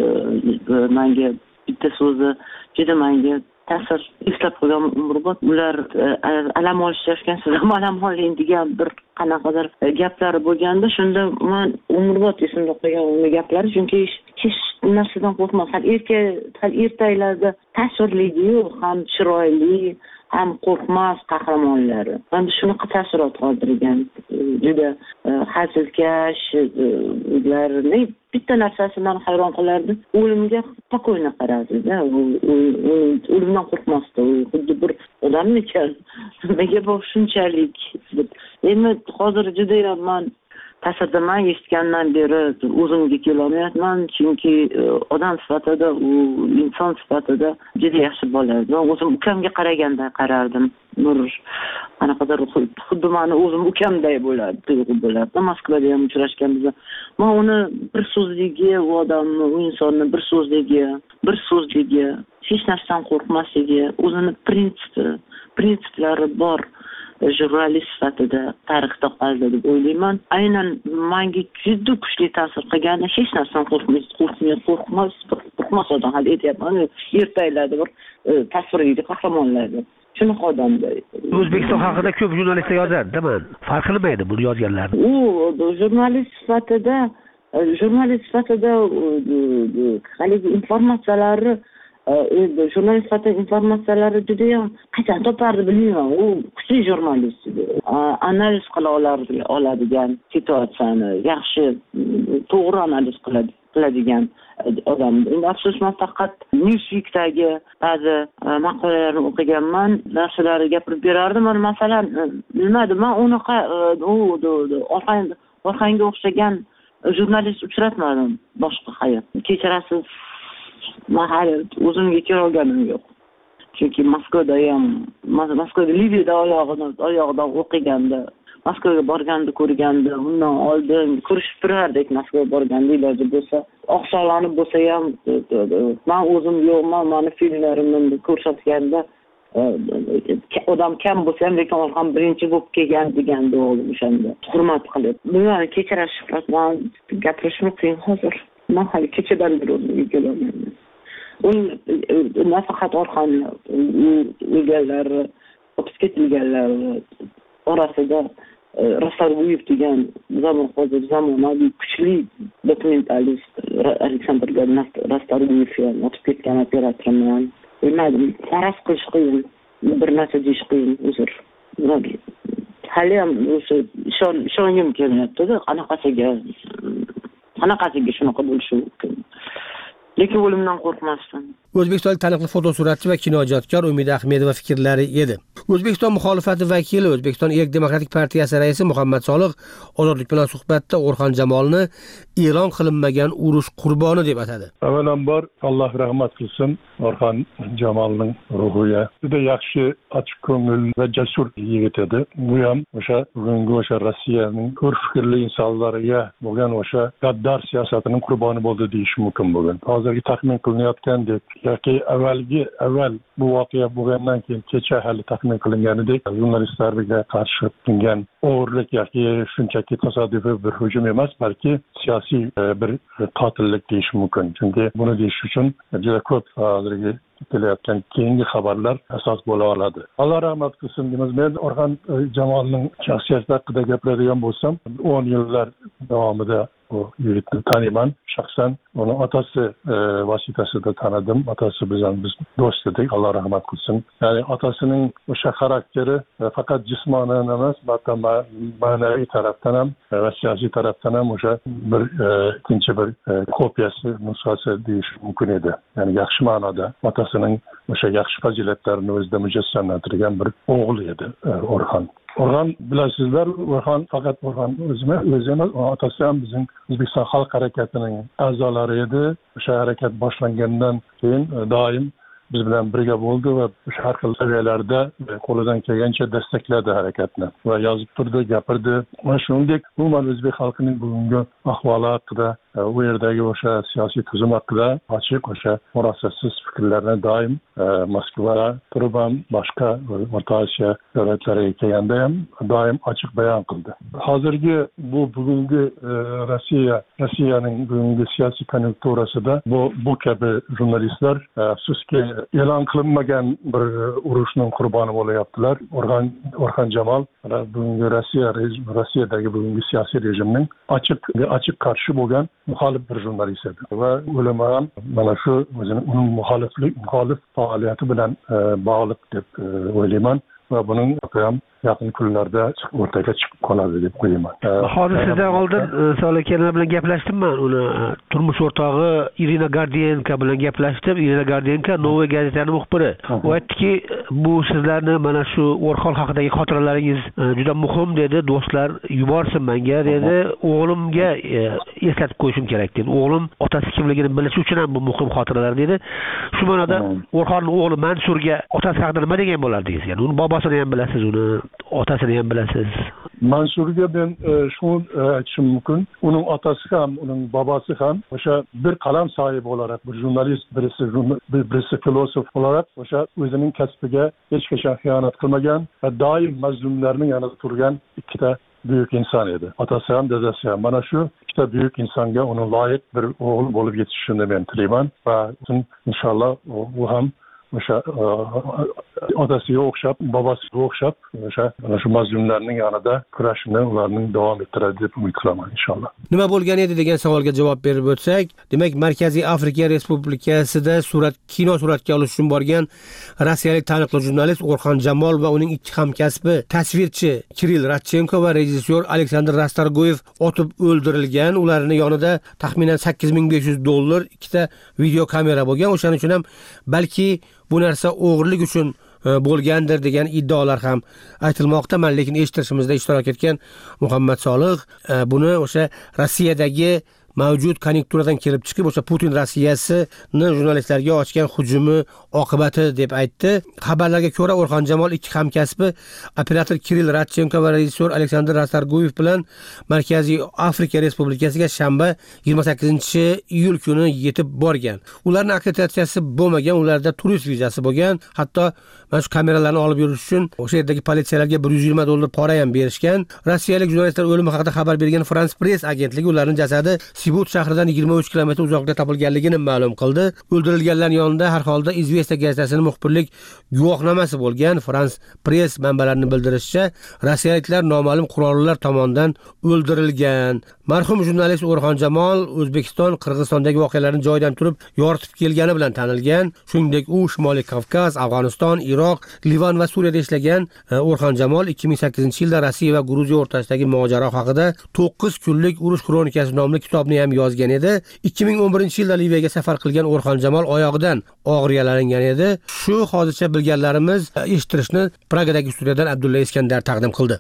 menga bitta so'zi juda menga ta'sir eslab qolgan umrbod. Ular alam olishgan, siz ham alam oling degan bir qanaqadir gaplari bo'lganda, shunda men umrbod esimda qolgan gaplari, chunki hech narsadan qo'rqmas. Hal erka, hal ertaklarda ta'sirligi, ham chiroyli, ham qo'rqmas qahramonlari. Mana shunaqa taassurot qoldirgan. Juda hazilkash ularning bitta narsasidan hayron qolardi. O'limga spokойно qarardi-da. O'limdan qo'rqmasdi. Xuddi bir odam ekan. Nega bu shunchalik? Endi hozir juda ham men ta'sirdaman, eshitgandan beri o'zimga kelolmayapman, chunki odam sifatida, u inson sifatida juda yaxshi bola. Men o'zim ukamga qaraganda qarardim. Nur qanaqadir xuddi meni o'zim ukamday bo'ladi, tuyg'u bo'ladi. Moskvada ham uchrashganmiz. Men uni bir so'zligi, u odamni, u insonni bir so'zligi, bir so'zligi, hech narsadan qo'rqmasligi, o'zini prinsipi, prinsiplari bor jurnalist sifatida tarixda qoldi deb o'ylayman. Aynan menga juda kuchli ta'sir qilgani hech narsadan qo'rqmas, qo'rqmas, qo'rqmas, qo'rqmas odam hali aytyapman. Ertaklarda bir tasvirli qahramonlardir. Shunaqa odamda. O'zbekiston haqida ko'p jurnalistlar yozadi, men farq qilmaydi buni yozganlarni. U jurnalist sifatida, jurnalist sifatida haligi informatsiyalari jurnalist sifatida informatsiyalari juda ham qachon topardi bilmayman. U kuchli jurnalist edi. Analiz qila oladigan situatsiyani yaxshi, to'g'ri analiz qiladi qiladigan odam. Endi afsuski faqat Newsweek'dagi ba'zi maqolalarni o'qiganman, narsalarni gapirib berardim. Masalan, bilmadim, men unaqa u Orxanga o'xshagan jurnalist uchratmadim boshqa hayot. Kechirasiz, men hali o'zimga kelolganim yo'q. Chunki Moskvada ham, Moskvada Liviyada oyog'idan oyog'idan o'qiganda, Moskvaga borganda ko'rganda, undan oldin ko'rishib turardik. Moskvaga borganda iloji bo'lsa, oqsoqlanib bo'lsa ham, men o'zim yo'qman, meni filmlarimni ko'rsatganda odam kam bo'lsa ham, lekin Orxon birinchi bo'lib kelgan deganda o'g'lim o'shanda hurmat qilib. Buni kechirish, men gapirishim qiyin hozir. Men hali kechadan beri o'zimga kelolmayman. U nafaqat Orxon o'lganlari, o'tib ketilganlar orasida Rastorguyev degan zamon hozir zamonaviy kuchli dokumentalist Aleksandr Rastorguyev o'tib ketgan operatorman. Bilmadim, faraz qilish qiyin, bir narsa deyish qiyin uzr. Hali ham o'sha ishongim kelmayapti-da, qanaqasiga qanaqasiga shunaqa bo'lishi mumkin. Lekin o'limdan qo'rqmasdan. O'zbekistonlik taniqli fotosuratchi va kinoijodkor Umida Ahmedova fikrlari edi. O'zbekiston muxolifati vakili, O'zbekiston Erk demokratik partiyasi raisi Muhammad Solih Ozodlik bilan suhbatda O'rxon Jamolni e'lon qilinmagan urush qurboni deb atadi. Avvalambor Alloh rahmat qilsin O'rxon Jamolning ruhiga. Juda yaxshi, ochiq ko'ngil va jasur yigit edi. Bu ham o'sha bugungi o'sha Rossiyaning ko'r fikrli insonlariga bo'lgan o'sha gaddar siyosatining qurboni bo'ldi deyish mumkin bugun. Hozirgi taxmin qilinayotgandek yoki avvalgi avval bu voqea bo'lgandan keyin kecha hali taxmin qilinganidek jurnalistlarga qarshi qilingan o'g'irlik yoki shunchaki tasodifiy bir hujum emas, balki siyosiy bir qotillik deyish mumkin. Chunki buni deyish uchun juda ko'p hozirgi kelayotgan keyingi xabarlar asos bo'la oladi. Alloh rahmat qilsin deymiz. Men O'rxon Jamolning shaxsiyati haqida gapiradigan bo'lsam, o'n yillar davomida bu yigitni taniyman. Shaxsan uni otasi e, vositasida tanidim. Otasi bilan biz do'st edik. Alloh rahmat qilsin. Ya'ni otasining o'sha xarakteri e, faqat jismonan emas, balki ma'naviy tarafdan ham e, va siyosiy tarafdan ham o'sha bir e, ikkinchi bir e, kopiyasi, nusxasi deyish mumkin edi. Ya'ni yaxshi ma'noda otasining o'sha yaxshi fazilatlarini o'zida mujassamlantirgan bir o'g'il edi e, O'rxon. O'rxon bilasizlar, O'rxon faqat O'rxon o'zimi o'zi emas, otasi ham bizning O'zbekiston xalq harakatining a'zolari edi. O'sha harakat boshlangandan keyin doim biz bilan birga bo'ldi va har xil saviyalarda qo'lidan kelgancha destakladi harakatni va yozib turdi, gapirdi. Va shuningdek, umuman o'zbek xalqining bugungi ahvoli haqida, u yerdagi o'sha siyosiy tuzum haqida ochiq o'sha murosasiz fikrlarni doim Moskva turib ham boshqa O'rta Osiyo davlatlariga kelganda ham doim ochiq bayon qildi. Hozirgi bu bugungi Rossiya Rossiyaning bugungi siyosiy konjunkturasida bu bu kabi jurnalistlar afsuski e'lon qilinmagan bir urushning qurboni bo'layaptilar. O'rxon O'rxon Jamol bugungi Rossiya Rossiyadagi bugungi siyosiy rejimning ochiq ochiq qarshi bo'lgan muxolif bir jurnalist edi va o'limi ham mana shu o'zining uning muxoliflik muxolif faoliyati bilan e, bog'liq deb e, o'ylayman va buning ham yaqin kunlarda o'rtaga chiqib qoladi deb o'ylayman. Hozir sizdan oldin Solih aka bilan gaplashdim-man. Uni turmush o'rtog'i Irina Gardienko bilan gaplashdim. Irina Gardienko Novoy gazetaning muxbiri. U aytdiki, bu sizlarni mana shu O'rxon haqidagi xotiralaringiz juda muhim dedi. Do'stlar yuborsin menga dedi. O'g'limga eslatib qo'yishim kerak dedi. O'g'lim otasi kimligini bilishi uchun ham bu muhim xotiralar dedi. Shu ma'noda O'rxonning o'g'li Mansurga otasi haqida nima degan bo'lardingiz? Ya'ni uni bobosini ham bilasiz, uni otasini ham bilasiz. Mansurga men shuni aytishim mumkin. Uning otasi ham, uning bobosi ham o'sha bir qalam sohibi olarak, bir jurnalist, birisi birisi filosof olarak o'sha o'zining kasbiga hech qachon xiyonat qilmagan va doim mazlumlarning yanida turgan ikkita büyük inson edi. Otasi ham, dadasi ham. Mana shu ikkita büyük insonga uni loyiq bir o'g'il bo'lib yetishishini men tilayman va inshaalloh u ham o'sha otasiga o'xshab, bobosiga o'xshab o'sha mana shu mazlumlarning yonida kurashini ularning davom ettiradi deb umid qilaman inshaalloh. Nima bo'lgan edi degan savolga javob berib o'tsak, demak Markaziy Afrika Respublikasida surat kino suratga olish uchun borgan rossiyalik taniqli jurnalist O'rxon Jamol va uning ikki hamkasbi tasvirchi Kirill Radchenko va rejissyor Aleksandr Rastorgoyev otib o'ldirilgan. Ularning yonida taxminan sakkiz ming besh yuz dollar ikkita video kamera bo'lgan. O'shaning uchun ham balki bu narsa o'g'irlik uchun bo'lgandir degan iddaolar ham aytilmoqda. Men lekin eshitishimizda ishtirok etgan Muhammad Solih buni o'sha Rossiyadagi mavjud konjunkturadan kelib chiqib o'sha Putin Rossiyasini jurnalistlarga ochgan hujumi oqibati deb aytdi. Xabarlarga ko'ra O'rxon Jamol ikki hamkasbi operator Kirill Radchenko va rejissyor Aleksandr Rastorgoyev bilan Markaziy Afrika Respublikasiga shanba yigirma sakkizinchi iyul kuni yetib borgan. Ularning akkreditatsiyasi bo'lmagan, ularda turist vizasi bo'lgan. Hatto mana shu kameralarni olib yurish uchun o'sha yerdagi politsiyalarga bir yuz yigirma dollar pora ham berishgan. Rossiyalik jurnalistlar o'limi haqida xabar bergan France Press agentligi ularning jasadi Sibut shahridan yigirma uch kilometr uzoqda topilganligini ma'lum qildi. O'ldirilganlar yonida har holda Izvestiya gazetasining muxbirlik guvohnomasi bo'lgan. France Press manbalarining bildirishicha, rossiyaliklar noma'lum qurollilar tomonidan o'ldirilgan. Marhum jurnalist O'rxon Jamol O'zbekiston, Qirg'izistondagi voqealarni joyidan turib yoritib kelgani bilan tanilgan. Shuningdek, u Shimoliy Kavkaz, Afg'oniston, Iroq, Livan va Suriyada ishlagan. O'rxon Jamol ikki ming sakkizinchi yilda Rossiya va Gruziya o'rtasidagi mojaro haqida to'qqiz kunlik urush kronikasi nomli kitob kitobni ham yozgan edi. ikki ming o'n birinchi yilda Liviyaga safar qilgan O'rxon Jamol oyog'idan og'ir yaralangan edi. Shu hozircha bilganlarimiz eshittirishni Pragadagi studiyadan Abdulla Iskandar taqdim qildi.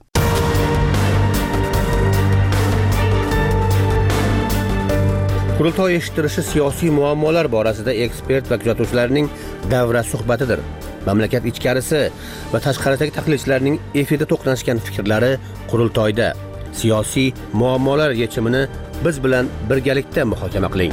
Qurultoy eshittirishi siyosiy muammolar borasida ekspert va kuzatuvchilarning davra suhbatidir. Mamlakat ichkarisi va tashqaridagi tahlilchilarning efirda to'qnashgan fikrlari qurultoyda. Siyosiy muammolar yechimini biz bilan birgalikda muhokama qiling.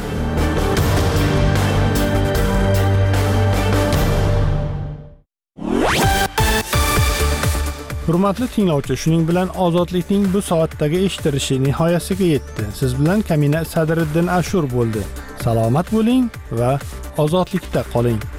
Hurmatli tinglovchi, shuning bilan ozodlikning bu soatdagi eshittirishi nihoyasiga yetdi. Siz bilan Kamina Sadriddin Ashur bo'ldi. Salomat bo'ling va ozodlikda qoling.